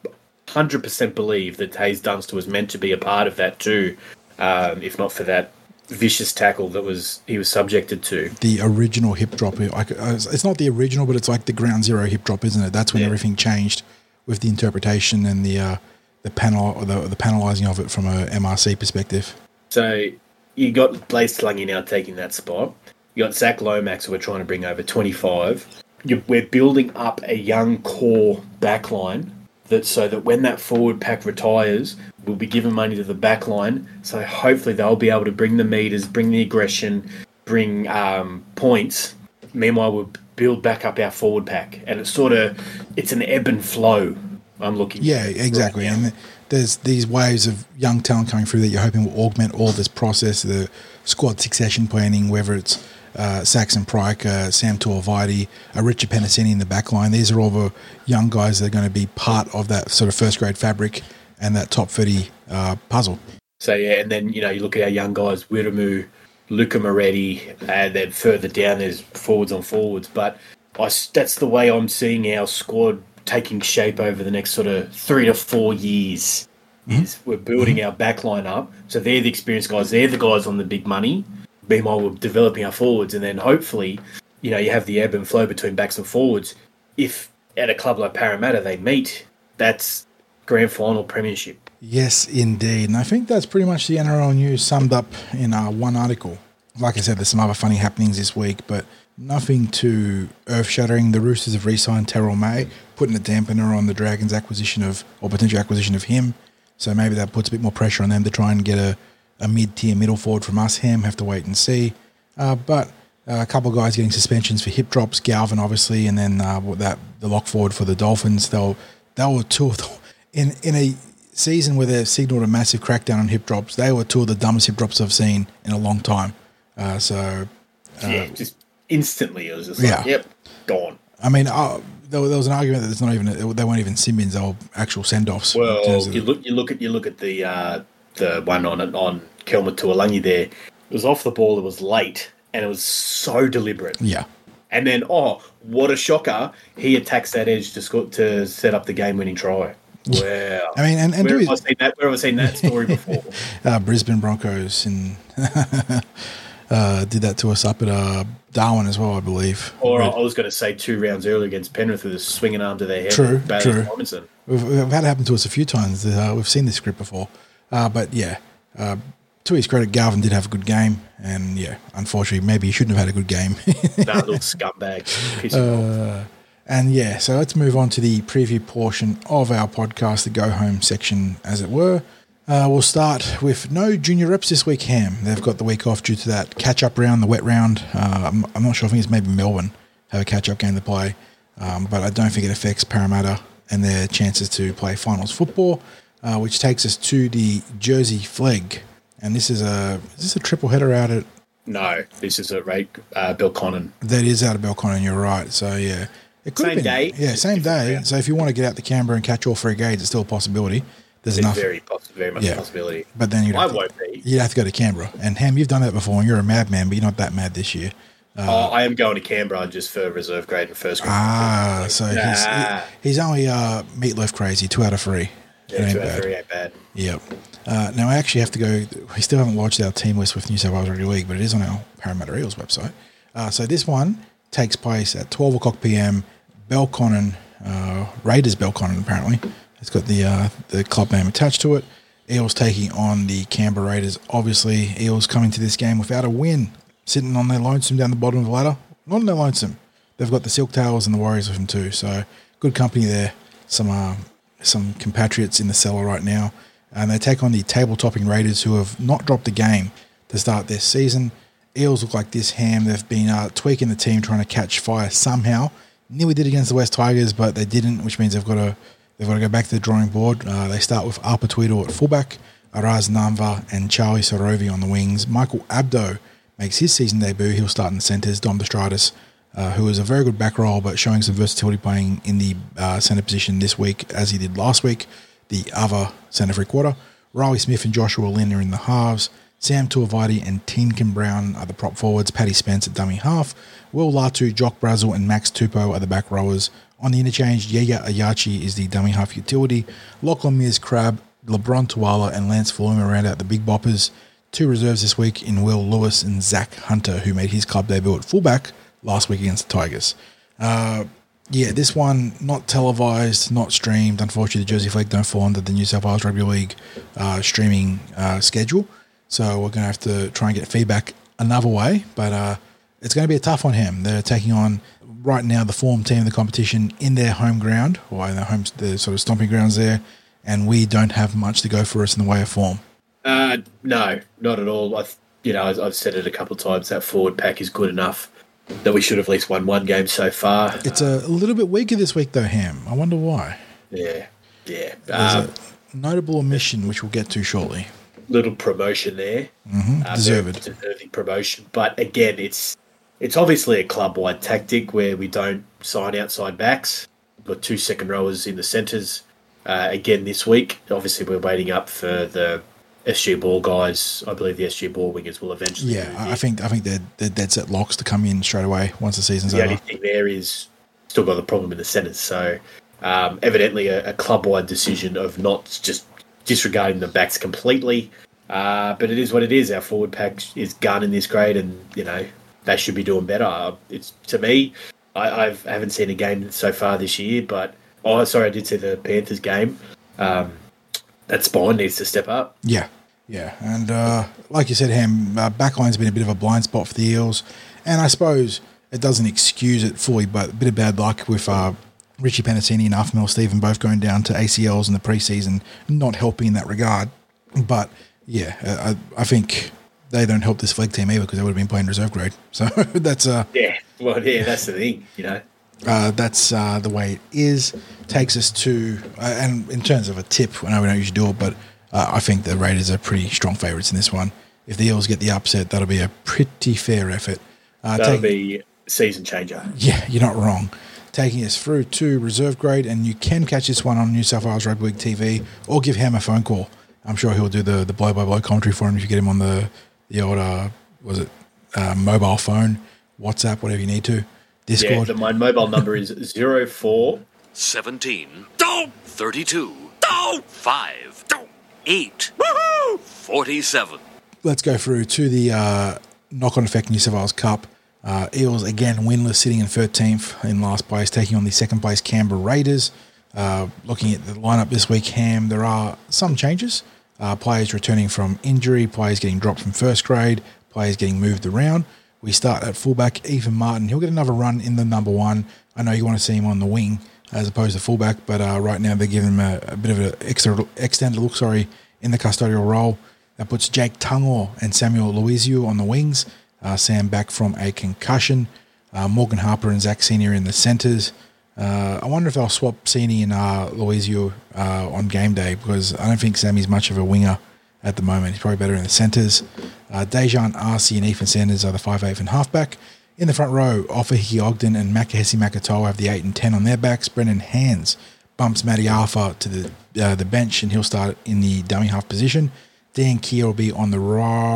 100% believe that Hayes Dunster was meant to be a part of that too, if not for that vicious tackle that he was subjected to. The original hip drop. It's not the original, but it's like the ground zero hip drop, isn't it? That's when everything changed with the interpretation and the panel or the panelizing of it from a MRC perspective. So you got Blaise Talangi now taking that spot. You got Zach Lomax, who we're trying to bring over 25. We're building up a young core backline so that when that forward pack retires, we'll be giving money to the back line. So hopefully they'll be able to bring the meters, bring the aggression, bring points. Meanwhile, we'll build back up our forward pack. And it's an ebb and flow I'm looking at. Yeah, exactly. Right, and there's these waves of young talent coming through that you're hoping will augment all this process, the squad succession planning, whether it's Saxon Pryke, Sam Tuivasa, Richard Penisini in the back line. These are all the young guys that are going to be part of that sort of first-grade fabric and that top 30 puzzle. So, yeah, and then, you look at our young guys, Wiremu, Luca Moretti, and then further down there's forwards on forwards. But that's the way I'm seeing our squad taking shape over the next sort of 3 to 4 years. Is we're building our backline up. So they're the experienced guys. They're the guys on the big money. Meanwhile, we're developing our forwards, and then hopefully, you have the ebb and flow between backs and forwards. If at a club like Parramatta they meet, that's grand final premiership. Yes, indeed. And I think that's pretty much the NRL news summed up in one article. Like I said, there's some other funny happenings this week, but nothing too earth-shattering. The Roosters have re-signed Terrell May, putting a dampener on the Dragons' potential acquisition of him. So maybe that puts a bit more pressure on them to try and get a mid-tier middle forward from us. Have to wait and see. But a couple of guys getting suspensions for hip drops. Galvin, obviously, and then the lock forward for the Dolphins. They were two of in a season where they've signalled a massive crackdown on hip drops. They were two of the dumbest hip drops I've seen in a long time. Just instantly it was just like, yep, gone. I mean, there was an argument that they weren't even sin bins; they were actual send-offs. Well, you look at the one on Kelma Tuolangi there. It was off the ball. It was late, and it was so deliberate. Yeah. And then, what a shocker! He attacks that edge to set up the game-winning try. Wow. I mean, and where have I seen that story before? Brisbane Broncos and did that to us up at Darwin as well, I believe. Or I was going to say 2 rounds earlier against Penrith with a swinging arm to their head. True. Robinson. We've had it happen to us a few times. We've seen this script before. But yeah, to his credit, Galvin did have a good game. And yeah, unfortunately, maybe he shouldn't have had a good game. That little scumbag. And yeah, so let's move on to the preview portion of our podcast, the go-home section, as it were. We'll start with no junior reps this week, Ham. They've got the week off due to that catch-up round, the wet round. I'm not sure, I think it's maybe Melbourne have a catch-up game to play, but I don't think it affects Parramatta and their chances to play finals football, which takes us to the Jersey Flegg. And is this a triple header out at... No, this is at Belconnen. That is out of Belconnen, you're right. So, yeah. It could same have been, day. Yeah, same day. So if you want to get out to Canberra and catch all 3 games, it's still a possibility. There's enough. Very much a possibility. But then you'd have to go to Canberra. And Ham, you've done that before, and you're a madman, but you're not that mad this year. I am going to Canberra just for reserve grade and first grade. So he's only meatloaf crazy. 2 out of 3. Yeah, 2 out of 3 ain't bad. Yep. Now I actually have to go. We still haven't watched our team list with New South Wales Rugby League, but it is on our Parramatta Eels website. So this one takes place at 12 o'clock p.m. Belconnen, Raiders Belconnen apparently. It's got the club name attached to it. Eels taking on the Canberra Raiders. Obviously, Eels coming to this game without a win, sitting on their lonesome down the bottom of the ladder. not in their lonesome. They've got the Silk Tails and the Warriors with them too. So good company there. Some compatriots in the cellar right now. And they take on the table-topping Raiders, who have not dropped a game to start this season. Eels look like this ham. They've been tweaking the team, trying to catch fire somehow. Nearly did against the West Tigers, but they didn't, which means they've got to go back to the drawing board. They start with Arpa Tweedle at fullback, Araz Namva and Charlie Sorovi on the wings. Michael Abdo makes his season debut. He'll start in the centres. Dom Destratus, who is a very good back row, but showing some versatility playing in the centre position this week, as he did last week. The other centre free quarter. Riley Smith and Joshua Lynn are in the halves. Sam Tuivasa and Tinkin Brown are the prop forwards. Paddy Spence at dummy half. Will Latu, Jock Brazel and Max Tupou are the back rowers. On the interchange, Yaya Ayachi is the dummy half utility. Lachlan Mears Crab, LeBron Tuala and Lance Faluma round out the big boppers. 2 reserves this week in Will Lewis and Zach Hunter, who made his club debut at fullback last week against the Tigers. This one, not televised, not streamed. Unfortunately, the Jersey Flegg don't fall under the New South Wales Rugby League streaming schedule. So we're going to have to try and get feedback another way. But it's going to be a tough on him. They're taking on, right now, the form team of the competition in their home ground, or in the sort of stomping grounds there. And we don't have much to go for us in the way of form. No, not at all. I've said it a couple of times, that forward pack is good enough that we should have at least won one game so far. It's a little bit weaker this week, though, Ham. I wonder why. Yeah. There's a notable omission, which we'll get to shortly. Little promotion there. Deserving promotion. But again, it's obviously a club-wide tactic where we don't sign outside backs. We've got 2 second rowers in the centres. Again this week, obviously we're waiting up for the SG Ball guys. I believe the SG Ball wingers will eventually. Yeah, I think they're dead set locks to come in straight away once the season's over. The only thing there is still got the problem in the centres. So evidently a club-wide decision of not just disregarding the backs completely. But it is what it is. Our forward pack is gun in this grade, and they should be doing better. It's, to me, I haven't seen a game so far this year, but I did see the Panthers game. That spine needs to step up. Yeah. And like you said, Ham, backline's been a bit of a blind spot for the Eels. And I suppose it doesn't excuse it fully, but a bit of bad luck with Richie Penasini and Arfmel Stephen both going down to ACLs in the preseason, not helping in that regard. But, yeah, I think they don't help this Flegg team either, because they would have been playing reserve grade. So that's... that's the thing, That's the way it is. Takes us to, and in terms of a tip, I know we don't usually do it, but I think the Raiders are pretty strong favourites in this one. If the Eels get the upset, that'll be a pretty fair effort. That'll be season changer. Yeah, you're not wrong. Taking us through to reserve grade, and you can catch this one on New South Wales Rugby League TV, or give him a phone call. I'm sure he'll do the blow-by-blow commentary for him if you get him on the old, mobile phone, WhatsApp, whatever you need to. Discord. Yeah, my mobile number is 04 17 32 5 8 47. Let's go through to the knock-on effect New South Wales Cup. Eels again winless, sitting in 13th in last place, taking on the second place Canberra Raiders. Looking at the lineup this week, Ham, there are some changes. Players returning from injury, players getting dropped from first grade, players getting moved around. We start at fullback, Ethan Martin. He'll get another run in the number 1. I know you want to see him on the wing as opposed to fullback, but right now they're giving him a bit of an extended look, in the custodial role. That puts Jake Tungor and Samuel Luizio on the wings. Sam back from a concussion. Morgan Harper and Zach Senior in the centres. I wonder if they'll swap Senior and Luizio on game day, because I don't think Sammy's much of a winger at the moment. He's probably better in the centres. Dejan Arce and Ethan Sanders are the 5'8" and halfback. In the front row, Ofahiki Ogden and Makahesi Makatoa have the 8 and 10 on their backs. Brendan Hands bumps Matty Arthur to the bench, and he'll start in the dummy half position. Dan Keir will be on the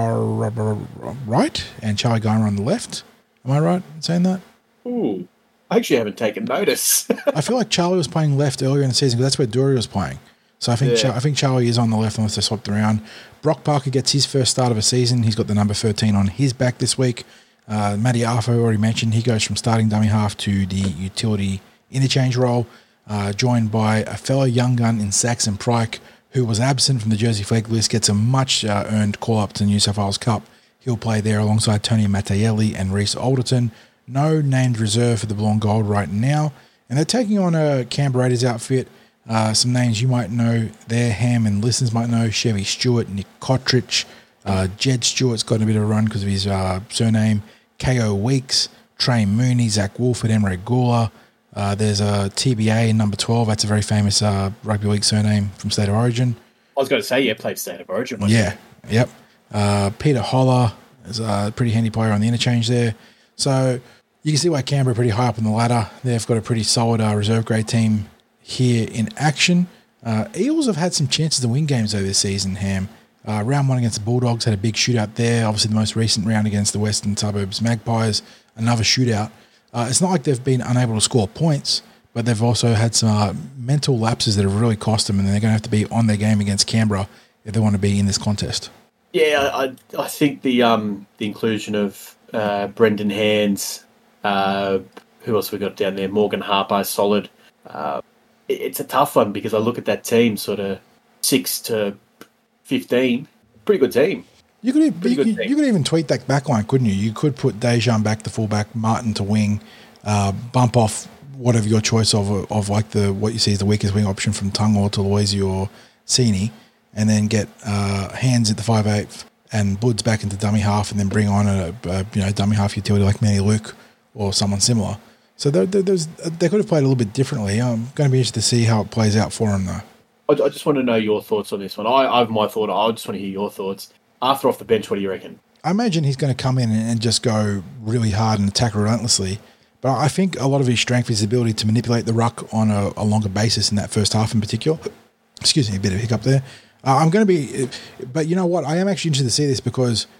right, and Charlie Geimer on the left. Am I right in saying that? Ooh, I actually haven't taken notice. I feel like Charlie was playing left earlier in the season, because that's where Dury was playing. So I think Charlie is on the left unless they swapped around. Brock Parker gets his first start of a season. He's got the number 13 on his back this week. Matty Arthur, already mentioned, he goes from starting dummy half to the utility interchange role, joined by a fellow young gun in Saxon Pryke, who was absent from the Jersey Flegg list, gets a much-earned call-up to the New South Wales Cup. He'll play there alongside Tony Mattielli and Reece Alderton. No named reserve for the Blue and Gold right now. And they're taking on a Canberra Raiders outfit. Some names you might know there, Ham and listeners might know: Chevy Stewart, Nick Cottridge, Jed Stewart's got a bit of a run because of his surname, K.O. Weeks, Trey Mooney, Zach Wolford, Emre Gula. There's a TBA in number 12. That's a very famous rugby league surname from State of Origin. I was going to say, yeah, played State of Origin. Yeah, yep. Peter Holler is a pretty handy player on the interchange there. So you can see why Canberra are pretty high up on the ladder. They've got a pretty solid reserve grade team here in action. Eels have had some chances to win games over this season, Ham. Round 1 against the Bulldogs, had a big shootout there. Obviously, the most recent round against the Western Suburbs Magpies, another shootout. It's not like they've been unable to score points, but they've also had some mental lapses that have really cost them, and they're going to have to be on their game against Canberra if they want to be in this contest. Yeah, I think the inclusion of Brendan Hands, who else we got down there? Morgan Harper, solid. It's a tough one because I look at that team, sort of 6 to 15, pretty good team. You could even tweak that backline, couldn't you? You could put Dejan back to fullback, Martin to wing, bump off whatever your choice of like what you see as the weakest wing option from Tungo to Loisy or Sini, and then get Hands at the 5'8" and Buds back into dummy half, and then bring on a dummy half utility like Manny Luke or someone similar. So they could have played a little bit differently. I'm going to be interested to see how it plays out for them, though. I just want to know your thoughts on this one. I have my thought. I just want to hear your thoughts. After off the bench, what do you reckon? I imagine he's going to come in and just go really hard and attack relentlessly. But I think a lot of his strength is his ability to manipulate the ruck on a longer basis in that first half in particular. Excuse me, a bit of a hiccup there. I'm going to be... But you know what? I am actually interested to see this because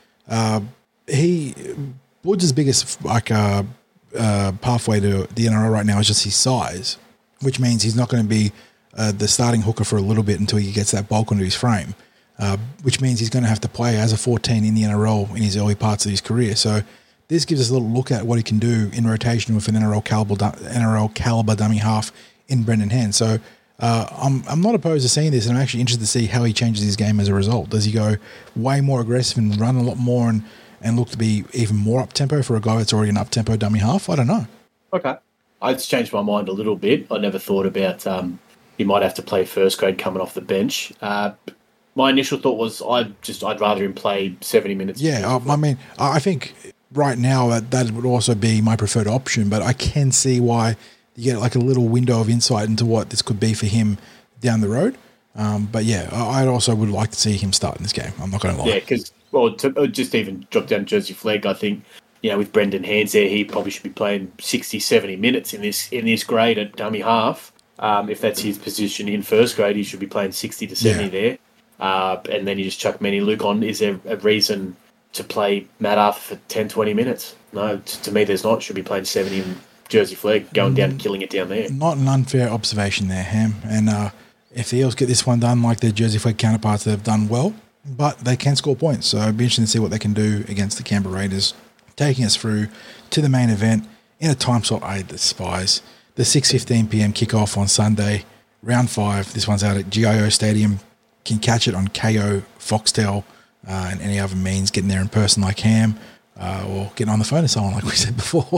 Woods' biggest pathway to the NRL right now is just his size, which means he's not going to be the starting hooker for a little bit until he gets that bulk onto his frame. Which means he's going to have to play as a 14 in the NRL in his early parts of his career. So this gives us a little look at what he can do in rotation with an NRL caliber dummy half in Brendan Hand. So I'm not opposed to seeing this, and I'm actually interested to see how he changes his game as a result. Does he go way more aggressive and run a lot more and look to be even more up-tempo for a guy that's already an up-tempo dummy half? I don't know. Okay. I've changed my mind a little bit. I never thought about he might have to play first grade coming off the bench. My initial thought was I'd rather him play 70 minutes. Yeah, I think right now that would also be my preferred option, but I can see why you get like a little window of insight into what this could be for him down the road. But yeah, I also would like to see him start in this game. I'm not going to lie. Yeah, because to just even drop down Jersey Flegg, I think with Brendan Hands there, he probably should be playing 60, 70 minutes in this grade at dummy half. If that's his position in first grade, he should be playing 60 to 70 there. And then you just chuck Manny Luke on. Is there a reason to play Matt Arthur for 10, 20 minutes? No, to me there's not. Should be playing 70 in Jersey Flegg, going down and killing it down there. Not an unfair observation there, Ham. And if the Eels get this one done like their Jersey Flegg counterparts, they've done well, but they can score points. So it'd be interesting to see what they can do against the Canberra Raiders, taking us through to the main event in a time slot I despise. The 6:15 p.m. kickoff on Sunday, round 5. This one's out at GIO Stadium. Can catch it on KO, Foxtel, and any other means, getting there in person like Ham, or getting on the phone to someone like we said before.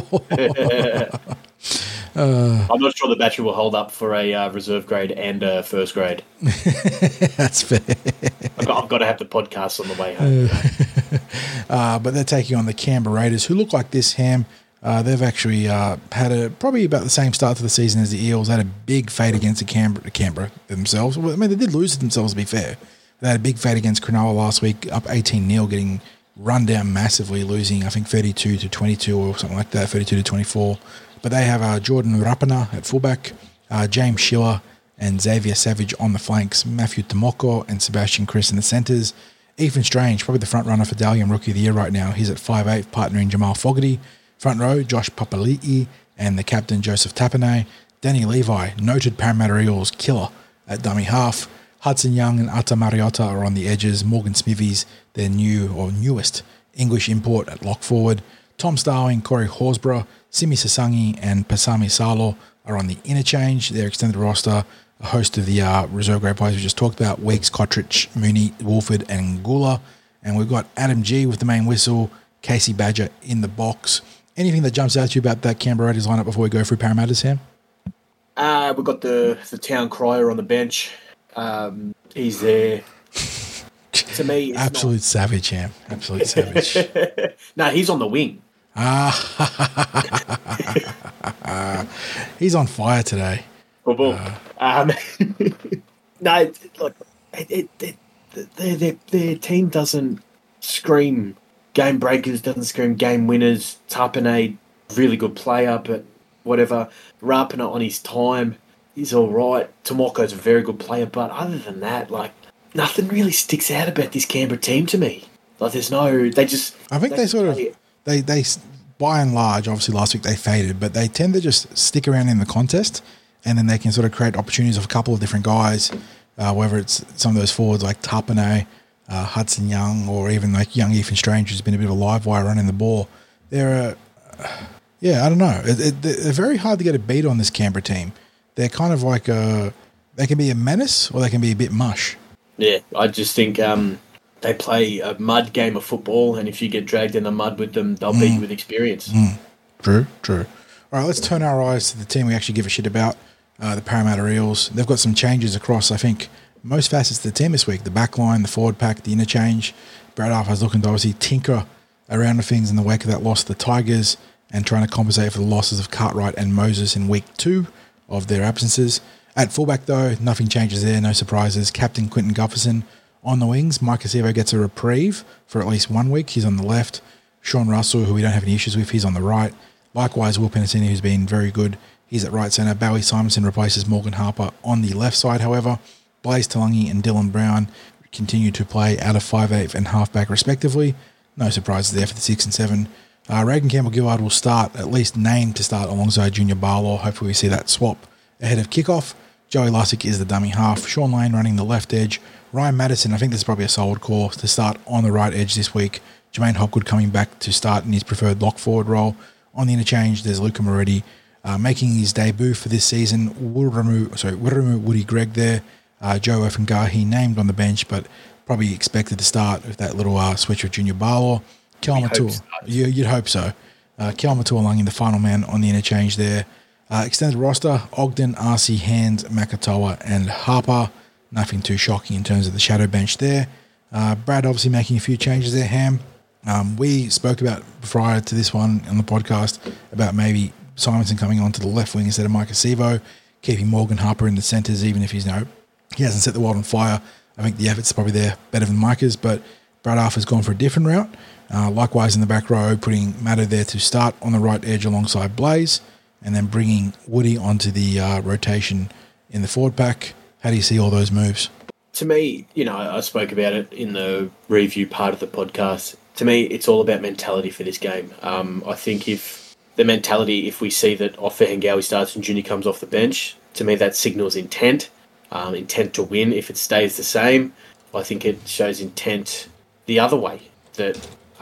I'm not sure the battery will hold up for a reserve grade and a first grade. That's fair. I've got to have the podcast on the way home. But they're taking on the Canberra Raiders, who look like this, Ham. They've actually had probably about the same start to the season as the Eels. They had a big fade against Canberra themselves. Well, I mean, they did lose to themselves, to be fair. They had a big fade against Cronulla last week, up 18-0, getting run down massively, losing, I think, 32-22 or something like that, 32-24. But they have Jordan Rapana at fullback, James Schiller and Xavier Savage on the flanks, Matthew Tomoko and Sebastian Chris in the centres. Ethan Strange, probably the front runner for Dalian Rookie of the Year right now. He's at 5'8", partnering Jamal Fogarty. Front row, Josh Papali'i and the captain, Joseph Tapine. Danny Levi, noted Parramatta Eels killer at dummy half. Hudson Young and Ata Mariota are on the edges. Morgan Smithies, their newest English import at lock forward. Tom Starling, Corey Horsburgh, Simi Sasangi and Pasami Salo are on the interchange. Their extended roster, a host of the reserve grade players we just talked about, Weeks, Cottridge, Mooney, Wolford and Gula. And we've got Adam G with the main whistle, Casey Badger in the box. Anything that jumps out to you about that Canberra Raiders lineup before we go through Parramatta, Sam? We've got the town crier on the bench. He's there. To me, it's absolute savage, Ham. Absolute savage. No, he's on the wing. He's on fire today. No, look, their team doesn't scream game breakers, doesn't scream game winners. Tapine, really good player, but whatever. Rapana on his time, he's all right. Tomoko's a very good player, but other than that, like, nothing really sticks out about this Canberra team to me. Like, there's no, they just. I think they by and large, obviously last week they faded, but they tend to just stick around in the contest, and then they can sort of create opportunities of a couple of different guys, whether it's some of those forwards like Tapine, Hudson Young, or even like young Ethan Strange, who's been a bit of a live wire running the ball. They're, I don't know. They're very hard to get a beat on this Canberra team. They're kind of like they can be a menace or they can be a bit mush. Yeah, I just think they play a mud game of football, and if you get dragged in the mud with them, they'll beat you with experience. True. All right, let's turn our eyes to the team we actually give a shit about, the Parramatta Eels. They've got some changes across, I think, most facets of the team this week. The back line, the forward pack, the interchange. Brad Arthur's looking to obviously tinker around the things in the wake of that loss to the Tigers and trying to compensate for the losses of Cartwright and Moses in week 2 of their absences. At fullback, though, nothing changes there, no surprises. Captain Quinton Gufferson on the wings. Mike Acevo gets a reprieve for at least 1 week. He's on the left. Sean Russell, who we don't have any issues with, he's on the right. Likewise, Will Penasini, who's been very good, he's at right centre. Bowie Simonson replaces Morgan Harper on the left side, however. Blaze Talangi and Dylan Brown continue to play out of 5'8" and halfback respectively. No surprises there for the 6 and 7. Reagan Campbell-Gillard will start, at least named to start alongside Junior Barlaw. Hopefully we see that swap ahead of kickoff. Joey Lussick is the dummy half. Sean Lane running the left edge. Ryan Madison, I think this is probably a solid call to start on the right edge this week. Jermaine Hopgood coming back to start in his preferred lock forward role. On the interchange, there's Luca Moretti making his debut for this season. Wiramu Woody Gregg there. Joe Offengahi named on the bench, but probably expected to start with that little switch with Junior Barlaw. Kel Matua, you'd hope so. Kel Matua-Lungi, the final man on the interchange there. Extended roster, Ogden, Arcee, Hand, Makatoa, and Harper. Nothing too shocking in terms of the shadow bench there. Brad obviously making a few changes there, Ham. We spoke about prior to this one on the podcast about maybe Simonson coming onto the left wing instead of Mike Acevo, keeping Morgan Harper in the centres, even if he hasn't set the world on fire. I think the effort's probably there better than Micah's, but Brad Arthur's gone for a different route. Likewise in the back row, putting Matto there to start on the right edge alongside Blaze, and then bringing Woody onto the rotation in the forward pack. How do you see all those moves? To me, I spoke about it in the review part of the podcast. To me, it's all about mentality for this game. I think if we see that Offa Hengawi starts and Junior comes off the bench, to me that signals intent to win. If it stays the same, I think it shows intent the other way, that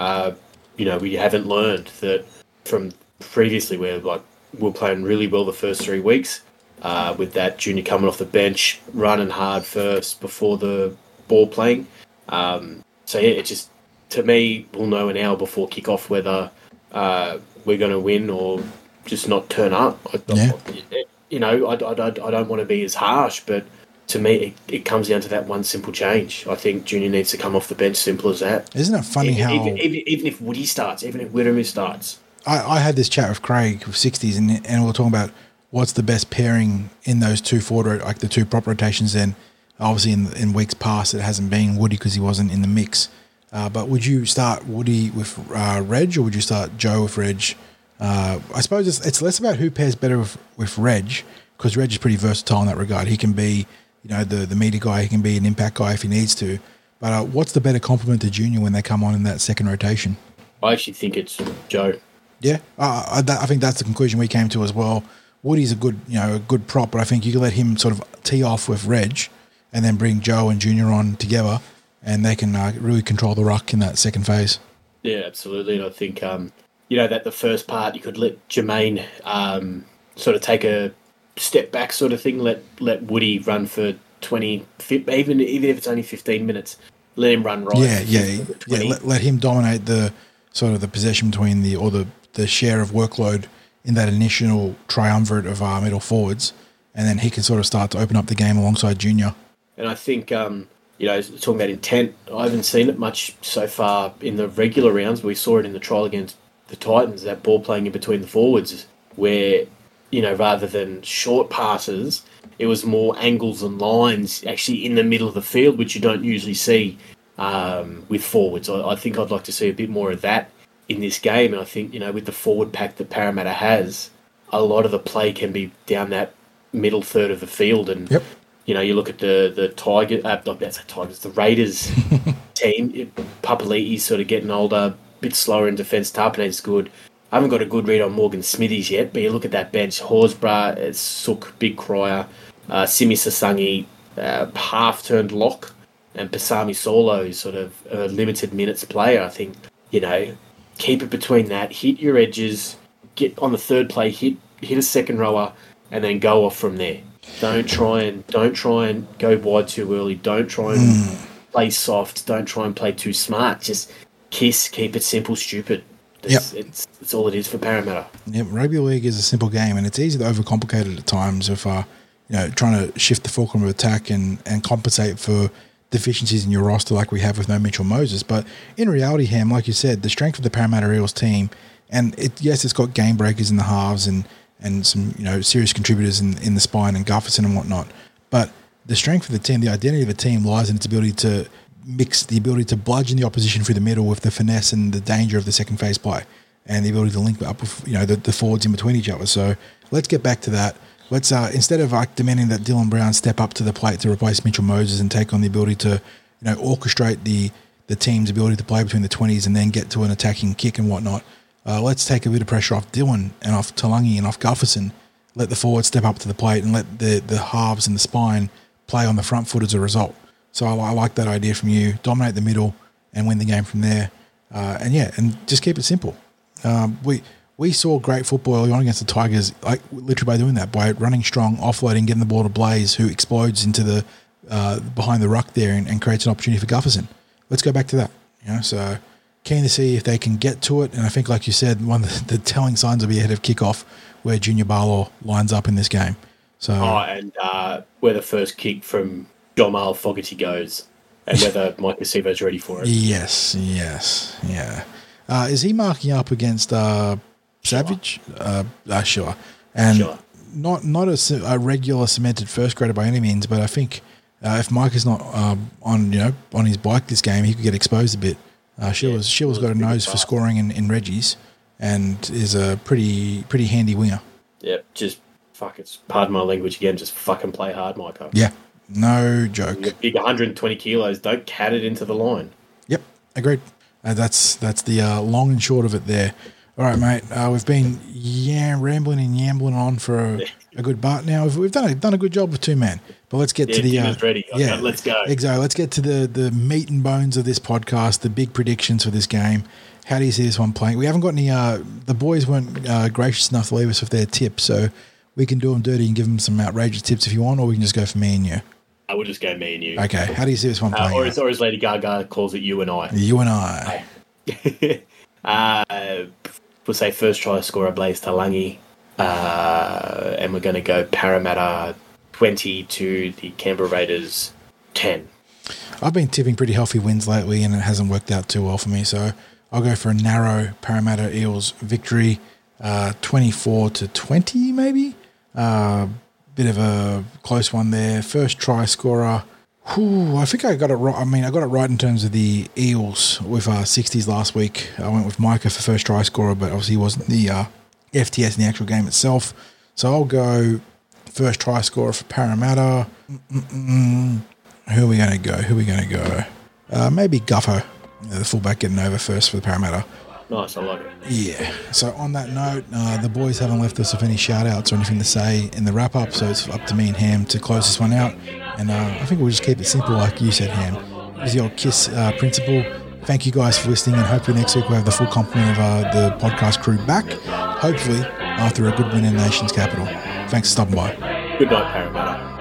we haven't learned that from previously where we're playing really well the first 3 weeks with that Junior coming off the bench, running hard first before the ball playing. It just, to me, we'll know an hour before kickoff whether we're going to win or just not turn up. I don't want to be as harsh, but to me, it comes down to that one simple change. I think Junior needs to come off the bench, simple as that. Isn't it funny even if Woody starts, even if Whittaker starts. I had this chat with Craig of 60s, and we were talking about what's the best pairing in those two forward, like the two prop rotations. Then, obviously, in weeks past, it hasn't been Woody because he wasn't in the mix. But would you start Woody with Reg, or would you start Joe with Reg? I suppose it's less about who pairs better with Reg, because Reg is pretty versatile in that regard. He can be, the meter guy. He can be an impact guy if he needs to. But what's the better complement to Junior when they come on in that second rotation? I actually think it's Joe. Yeah, I think that's the conclusion we came to as well. Woody's a good prop, but I think you can let him sort of tee off with Reg, and then bring Joe and Junior on together, and they can really control the ruck in that second phase. Yeah, absolutely. And I think that the first part you could let Jermaine sort of take a step back, sort of thing. Let Woody run for 20, even if it's only 15 minutes. Let him run right. Yeah. Let him dominate the sort of the possession between the the share of workload in that initial triumvirate of middle forwards, and then he can sort of start to open up the game alongside Junior. And I think, talking about intent, I haven't seen it much so far in the regular rounds. We saw it in the trial against the Titans, that ball playing in between the forwards, where, rather than short passes, it was more angles and lines actually in the middle of the field, which you don't usually see with forwards. I think I'd like to see a bit more of that in this game. And I think, with the forward pack that Parramatta has, a lot of the play can be down that middle third of the field. And, yep. You look at the Tigers, the Raiders team. Papali'i's sort of getting older, a bit slower in defence. Tarpanay's good. I haven't got a good read on Morgan Smithies yet, but you look at that bench: Horsburgh, Sook, Big Cryer, Simi Sasangi, half-turned lock, and Pasami Solo is sort of a limited minutes player. I think, keep it between that, hit your edges, get on the third play, hit a second rower, and then go off from there. Don't try and go wide too early. Don't try and play soft. Don't try and play too smart. Just keep it simple, stupid. It's all it is for Parramatta. Yep, rugby league is a simple game, and it's easy to overcomplicate it at times if trying to shift the fulcrum of attack and compensate for deficiencies in your roster like we have with no Mitchell Moses. But in reality, Ham, like you said, the strength of the Parramatta Eels team, and it's got game breakers in the halves and some serious contributors in the spine and Gufferson and whatnot. But the strength of the team, the identity of the team, lies in its ability to mix the ability to bludgeon the opposition through the middle with the finesse and the danger of the second phase play, and the ability to link up with the forwards in between each other. So let's get back to that. Let's instead of demanding that Dylan Brown step up to the plate to replace Mitchell Moses and take on the ability to orchestrate the team's ability to play between the 20s and then get to an attacking kick and whatnot. Let's take a bit of pressure off Dylan and off Talangi and off Gufferson. Let the forwards step up to the plate and let the halves and the spine play on the front foot as a result. So I like that idea from you. Dominate the middle and win the game from there. And just keep it simple. We saw great football early on against the Tigers, like literally by doing that, by running strong, offloading, getting the ball to Blaze, who explodes into the behind the ruck there and creates an opportunity for Gufferson. Let's go back to that. So keen to see if they can get to it. And I think, like you said, one of the telling signs will be ahead of kickoff where Junior Barlaw lines up in this game. So where the first kick from Jamal Fogarty goes and whether Mike Acevo's ready for it. Yes, yeah. Is he marking up against Savage? Sure. And sure. Not a regular cemented first grader by any means, but I think if Mike is not on his bike this game, he could get exposed a bit. Sheila's got a nose for scoring in Reggie's and is a pretty handy winger. Yep, pardon my language again, just fucking play hard, Micah. Yeah, no joke. You're big 120 kilos, don't cat it into the line. Yep, agreed. That's the long and short of it there. All right, mate. We've been rambling and yambling on for a good part now. We've done a good job with two-man. But let's get to the dinner's ready. Okay, let's go. Exactly. Let's get to the meat and bones of this podcast, the big predictions for this game. How do you see this one playing? We haven't got any. The boys weren't gracious enough to leave us with their tips, so we can do them dirty and give them some outrageous tips if you want, or we can just go for me and you. I would just go me and you. Okay. How do you see this one playing? Or as Lady Gaga calls it, you and I. You and I. We'll say first try scorer Blaze Talangi, and we're going to go Parramatta 20 to the Canberra Raiders 10. I've been tipping pretty healthy wins lately, and it hasn't worked out too well for me. So I'll go for a narrow Parramatta Eels victory, 24-20 maybe. Bit of a close one there. First try scorer. I think I got it right. I mean, I got it right in terms of the Eels with 60s last week. I went with Micah for first try scorer, but obviously he wasn't the FTS in the actual game itself. So I'll go first try scorer for Parramatta. Who are we going to go? Maybe Guffer, the fullback, getting over first for the Parramatta. Nice, I like it. Yeah. So on that note, the boys haven't left us with any shout-outs or anything to say in the wrap-up, so it's up to me and Ham to close this one out. And I think we'll just keep it simple like you said, Ham. Here's the old KISS principle. Thank you guys for listening, and hopefully next week we'll have the full complement of the podcast crew back, hopefully after a good win in the nation's capital. Thanks for stopping by. Good night, Parramatta.